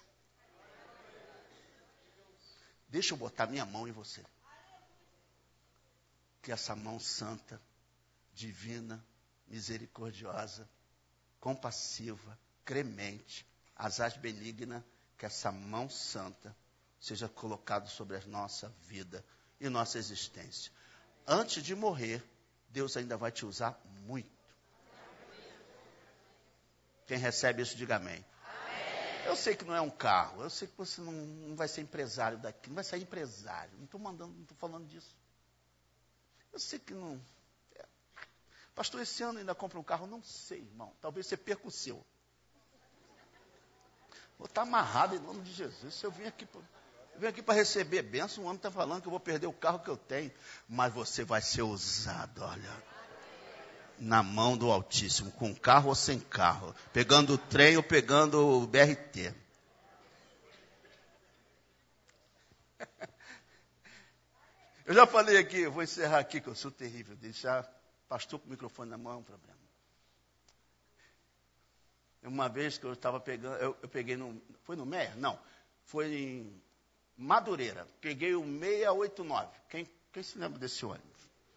Deixa eu botar minha mão em você. Que essa mão santa, divina, misericordiosa, compassiva, cremente, asaz benigna, que essa mão santa seja colocada sobre a nossa vida e nossa existência. Antes de morrer, Deus ainda vai te usar muito. Quem recebe isso, diga amém. Amém. Eu sei que não é um carro, eu sei que você não, não vai ser empresário daqui, não vai ser empresário, não estou mandando, não estou falando disso. Eu sei que não... É. Pastor, esse ano ainda compra um carro? Não sei, irmão, talvez você perca o seu. Vou estar amarrado em nome de Jesus. Se eu vim aqui... Eu venho aqui para receber bênção, o homem está falando que eu vou perder o carro que eu tenho. Mas você vai ser usado, olha, na mão do Altíssimo, com carro ou sem carro, pegando o trem ou pegando o B R T. Eu já falei aqui, eu vou encerrar aqui, que eu sou terrível, deixar pastor com o microfone na mão é um problema. Uma vez que eu estava pegando, eu, eu peguei no, foi no Meia? Não, foi em Madureira, peguei o seiscentos e oitenta e nove. Quem, quem se lembra desse ônibus?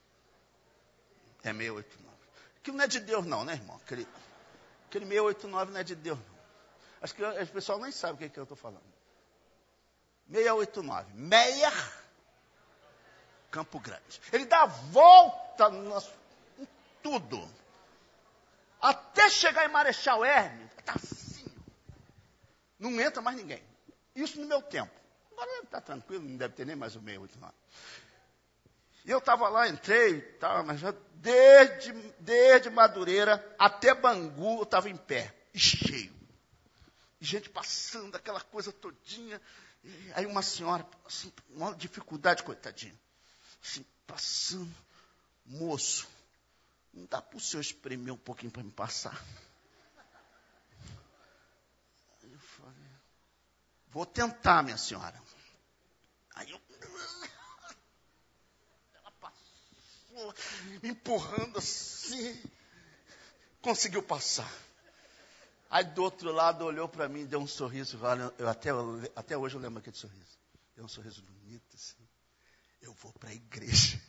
É seiscentos e oitenta e nove. Aquilo não é de Deus não, né, irmão? Aquele, aquele seiscentos e oitenta e nove não é de Deus não. Acho que o pessoal nem sabe o que, é que eu estou falando. seiscentos e oitenta e nove. Meia, Campo Grande. Ele dá a volta nas, em tudo. Até chegar em Marechal Hermes, está assim. Não entra mais ninguém. Isso no meu tempo. Agora está tranquilo, não deve ter nem mais o seiscentos e oitenta e nove. E eu estava lá, entrei, tava, mas já desde, desde Madureira até Bangu eu estava em pé, e cheio. E gente passando, aquela coisa todinha. E aí uma senhora, assim, uma dificuldade, coitadinha. Assim, passando, moço, não dá para o senhor espremer um pouquinho para me passar? Aí eu falei, vou tentar, minha senhora. Aí eu... Ela passou, empurrando assim, conseguiu passar. Aí do outro lado olhou para mim, deu um sorriso, eu até, até hoje eu lembro aquele sorriso. Deu um sorriso bonito assim. Eu vou para a igreja.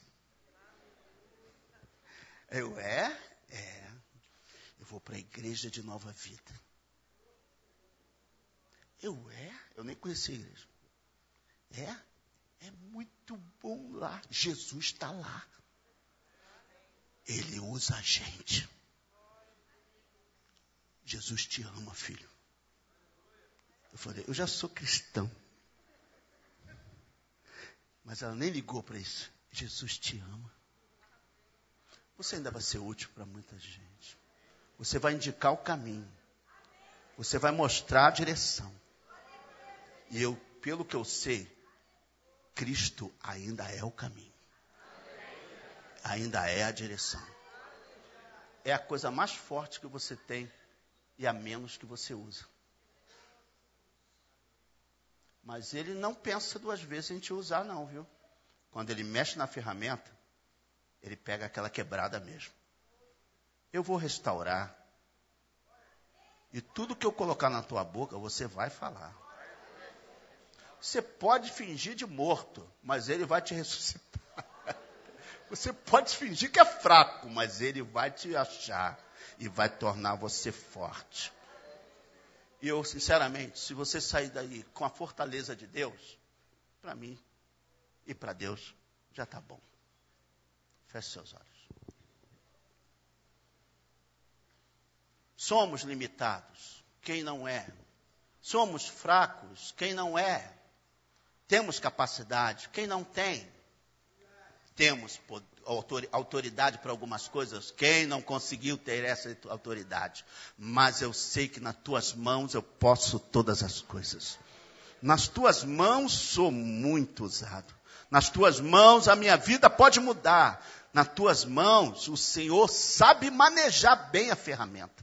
Eu, é? É. Eu vou para a igreja de Nova Vida. Eu, é? Eu nem conhecia a igreja. É? É muito bom lá. Jesus está lá. Ele usa a gente. Jesus te ama, filho. Eu falei, eu já sou cristão. Mas ela nem ligou para isso. Jesus te ama. Você ainda vai ser útil para muita gente. Você vai indicar o caminho. Você vai mostrar a direção. E eu, pelo que eu sei, Cristo ainda é o caminho. Ainda é a direção. É a coisa mais forte que você tem e a menos que você usa. Mas ele não pensa duas vezes em te usar não, viu? Quando ele mexe na ferramenta, ele pega aquela quebrada mesmo. Eu vou restaurar. E tudo que eu colocar na tua boca, você vai falar. Você pode fingir de morto, mas ele vai te ressuscitar. Você pode fingir que é fraco, mas ele vai te achar e vai tornar você forte. E eu, sinceramente, se você sair daí com a fortaleza de Deus, para mim e para Deus, já está bom. Feche seus olhos. Somos limitados, quem não é? Somos fracos, quem não é? Temos capacidade, quem não tem? Temos autoridade para algumas coisas, quem não conseguiu ter essa autoridade? Mas eu sei que nas tuas mãos eu posso todas as coisas. Nas tuas mãos sou muito usado. Nas tuas mãos a minha vida pode mudar. Nas tuas mãos o Senhor sabe manejar bem a ferramenta.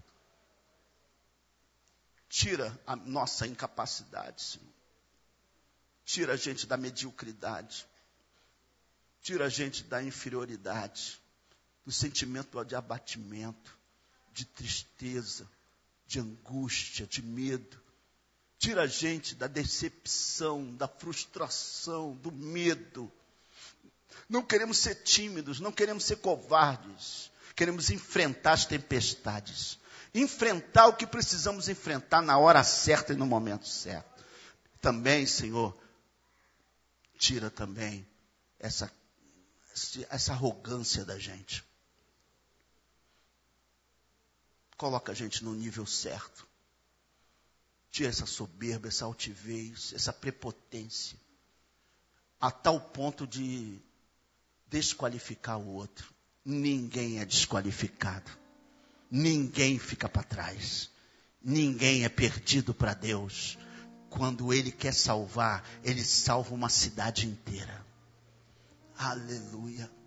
Tira a nossa incapacidade, Senhor. Tira a gente da mediocridade. Tira a gente da inferioridade, do sentimento de abatimento, de tristeza, de angústia, de medo. Tira a gente da decepção, da frustração, do medo. Não queremos ser tímidos, não queremos ser covardes. Queremos enfrentar as tempestades. Enfrentar o que precisamos enfrentar na hora certa e no momento certo. Também, Senhor, tira também essa, essa arrogância da gente. Coloca a gente no nível certo. Tira essa soberba, essa altivez, essa prepotência. A tal ponto de desqualificar o outro. Ninguém é desqualificado. Ninguém fica para trás. Ninguém é perdido para Deus. Quando Ele quer salvar, Ele salva uma cidade inteira. Aleluia.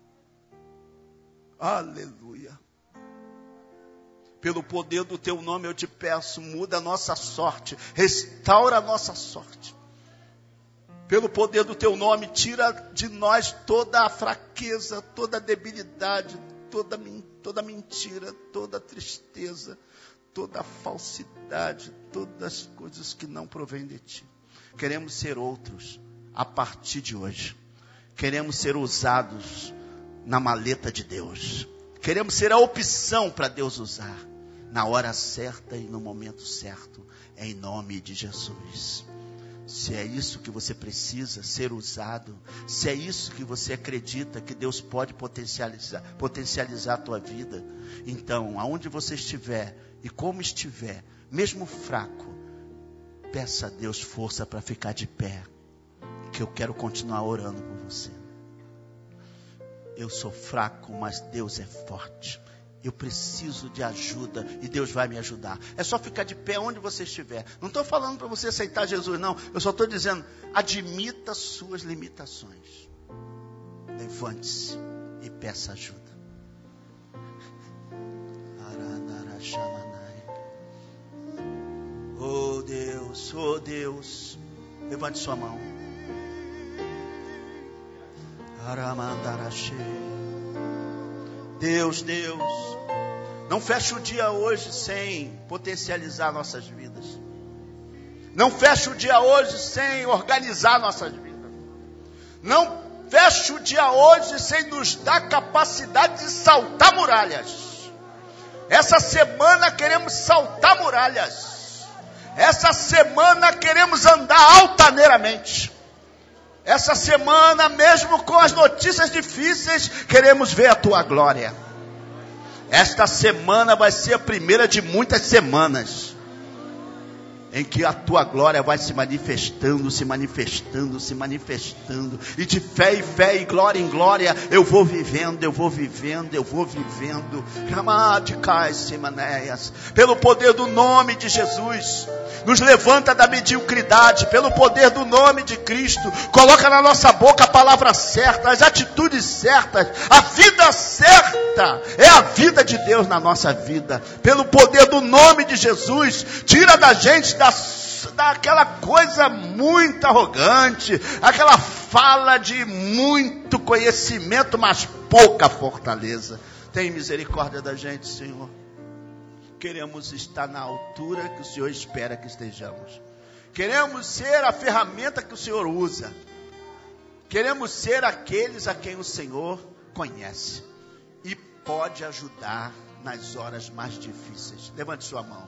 Aleluia. Pelo poder do Teu nome eu te peço, muda a nossa sorte, restaura a nossa sorte. Pelo poder do Teu nome, tira de nós toda a fraqueza, toda a debilidade, toda, toda mentira, toda tristeza, toda a falsidade, todas as coisas que não provêm de Ti. Queremos ser outros a partir de hoje. Queremos ser usados na maleta de Deus. Queremos ser a opção para Deus usar na hora certa e no momento certo, em nome de Jesus. Se é isso que você precisa, ser usado, se é isso que você acredita que Deus pode potencializar, potencializar a tua vida, então, aonde você estiver e como estiver, mesmo fraco, peça a Deus força para ficar de pé, que eu quero continuar orando por você. Eu sou fraco, mas Deus é forte. Eu preciso de ajuda e Deus vai me ajudar. É só ficar de pé onde você estiver. Não estou falando para você aceitar Jesus, não. Eu só estou dizendo, admita suas limitações. Levante-se e peça ajuda. Oh Deus, oh Deus. Levante sua mão. Deus, Deus, não feche o dia hoje sem potencializar nossas vidas. Não feche o dia hoje sem organizar nossas vidas. Não feche o dia hoje sem nos dar capacidade de saltar muralhas. Essa semana queremos saltar muralhas. Essa semana queremos andar altaneiramente. Essa semana, mesmo com as notícias difíceis, queremos ver a Tua glória. Esta semana vai ser a primeira de muitas semanas em que a Tua glória vai se manifestando, se manifestando, se manifestando. E de fé em fé e glória em glória, eu vou vivendo, eu vou vivendo, eu vou vivendo. Pelo poder do nome de Jesus, nos levanta da mediocridade, pelo poder do nome de Cristo. Coloca na nossa boca a palavra certa, as atitudes certas, a vida certa. É a vida de Deus na nossa vida. Pelo poder do nome de Jesus, tira da gente da, daquela coisa muito arrogante, aquela fala de muito conhecimento, mas pouca fortaleza. Tem misericórdia da gente, Senhor. Queremos estar na altura que o Senhor espera que estejamos. Queremos ser a ferramenta que o Senhor usa. Queremos ser aqueles a quem o Senhor conhece e pode ajudar nas horas mais difíceis. Levante sua mão.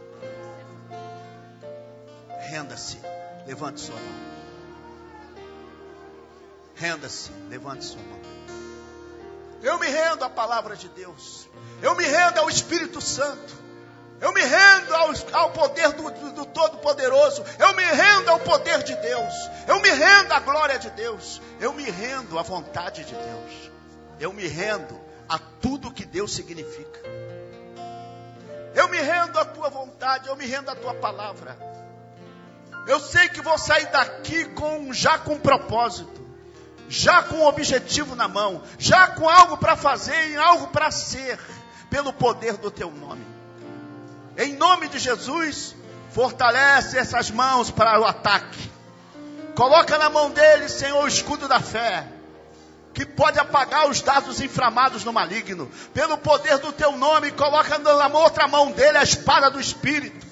Renda-se. Levante sua mão. Renda-se. Levante sua mão. Eu me rendo à palavra de Deus. Eu me rendo ao Espírito Santo. Eu me rendo ao, ao poder do, do, do Todo-Poderoso. Eu me rendo ao poder de Deus. Eu me rendo à glória de Deus. Eu me rendo à vontade de Deus. Eu me rendo a tudo que Deus significa. Eu me rendo à Tua vontade. Eu me rendo à Tua palavra. Eu sei que vou sair daqui com, já com propósito. Já com um objetivo na mão. Já com algo para fazer e algo para ser. Pelo poder do Teu nome. Em nome de Jesus, fortalece essas mãos para o ataque. Coloca na mão dele, Senhor, o escudo da fé, que pode apagar os dardos inflamados no maligno. Pelo poder do Teu nome, coloca na outra mão dele a espada do Espírito.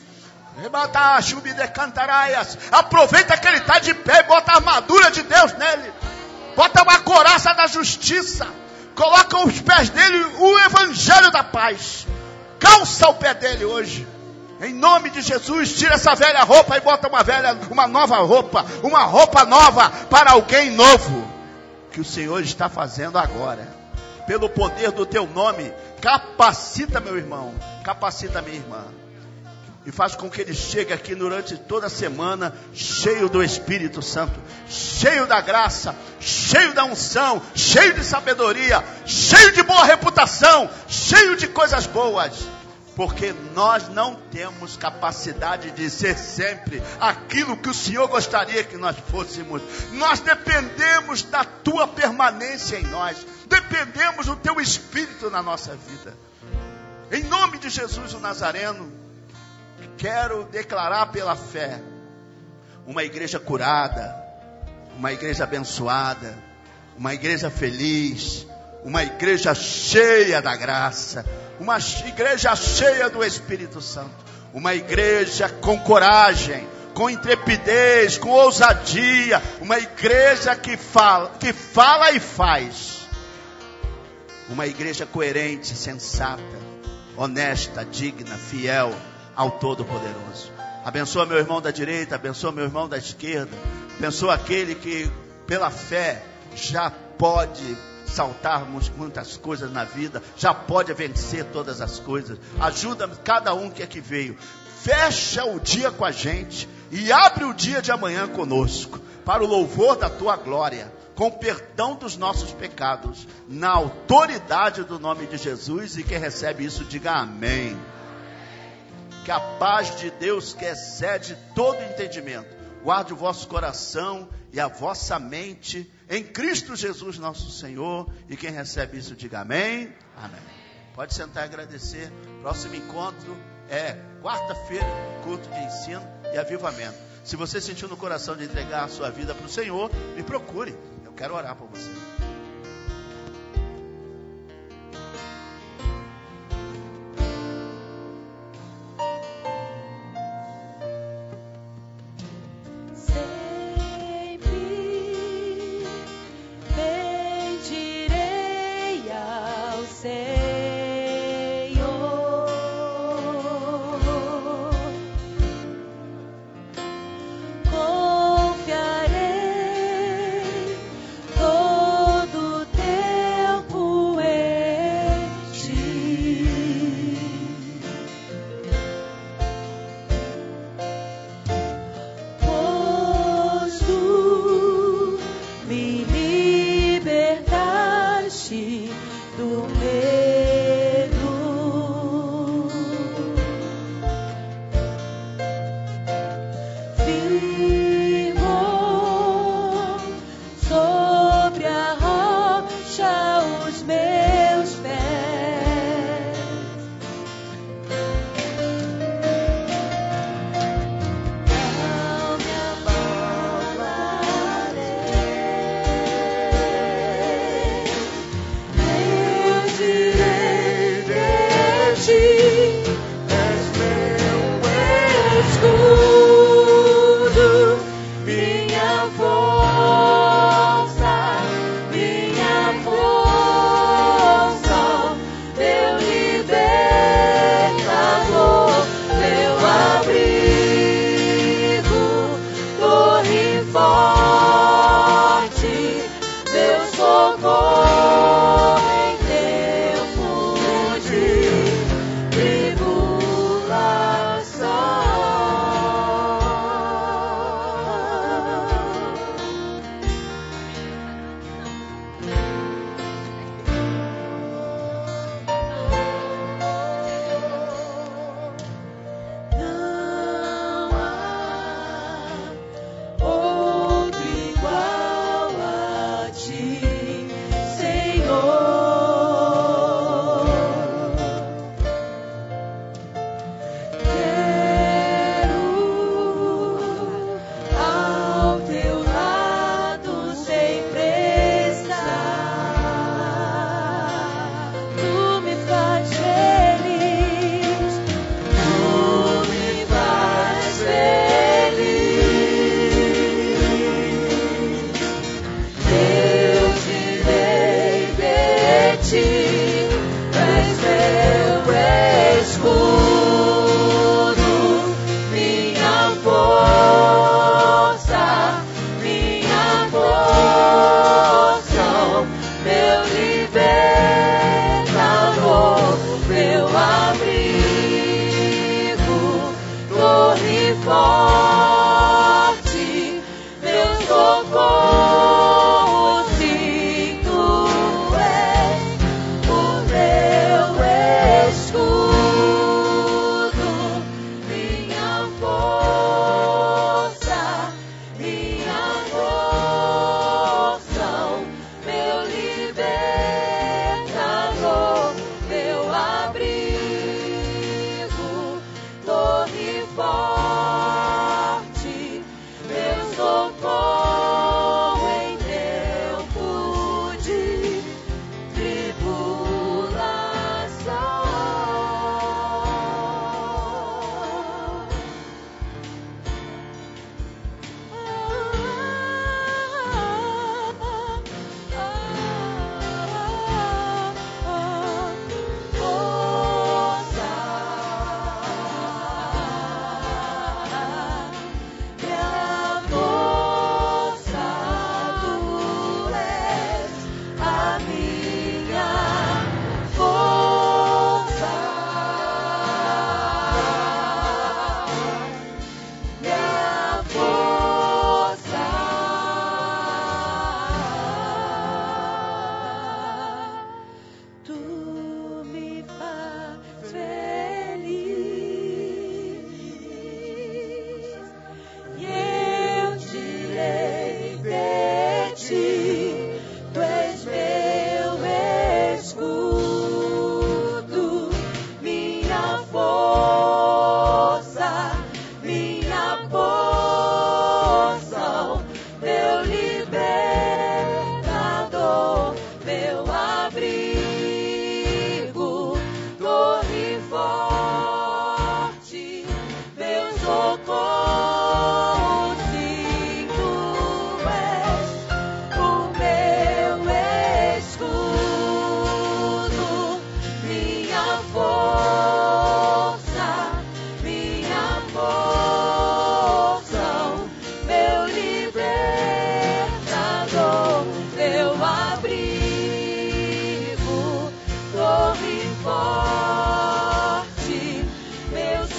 Aproveita que ele está de pé e bota a armadura de Deus nele. Bota uma couraça da justiça. Coloca aos pés dele o evangelho da paz. Calça o pé dele hoje. Em nome de Jesus, tira essa velha roupa e bota uma velha, uma nova roupa, uma roupa nova para alguém novo, que o Senhor está fazendo agora. Pelo poder do teu nome, capacita meu irmão, capacita minha irmã. E faz com que ele chegue aqui durante toda a semana, cheio do Espírito Santo, cheio da graça, cheio da unção, cheio de sabedoria, cheio de boa reputação, cheio de coisas boas. Porque nós não temos capacidade de ser sempre aquilo que o Senhor gostaria que nós fôssemos. Nós dependemos da tua permanência em nós. Dependemos do teu Espírito na nossa vida. Em nome de Jesus o Nazareno, quero declarar pela fé uma igreja curada, uma igreja abençoada, uma igreja feliz, uma igreja cheia da graça, uma igreja cheia do Espírito Santo, uma igreja com coragem, com intrepidez, com ousadia, uma igreja que fala, que fala e faz, uma igreja coerente, sensata, honesta, digna, fiel ao Todo-Poderoso. Abençoa meu irmão da direita, abençoa meu irmão da esquerda, abençoa aquele que pela fé já pode saltar muitas coisas na vida, já pode vencer todas as coisas. Ajuda cada um que aqui veio, fecha o dia com a gente e abre o dia de amanhã conosco, para o louvor da tua glória, com perdão dos nossos pecados, na autoridade do nome de Jesus. E quem recebe isso, diga amém. Que a paz de Deus, que excede todo entendimento, guarde o vosso coração e a vossa mente em Cristo Jesus nosso Senhor. E quem recebe isso, diga amém. Amém. Pode sentar e agradecer. Próximo encontro é quarta-feira, culto de ensino e avivamento. Se você sentiu no coração de entregar a sua vida para o Senhor, me procure. Eu quero orar por você. Oh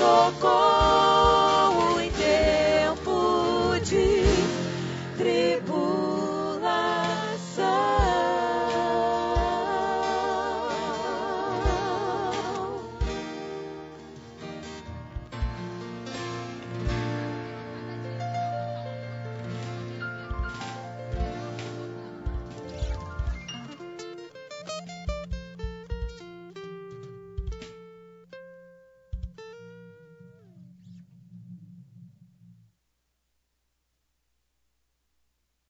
socorro.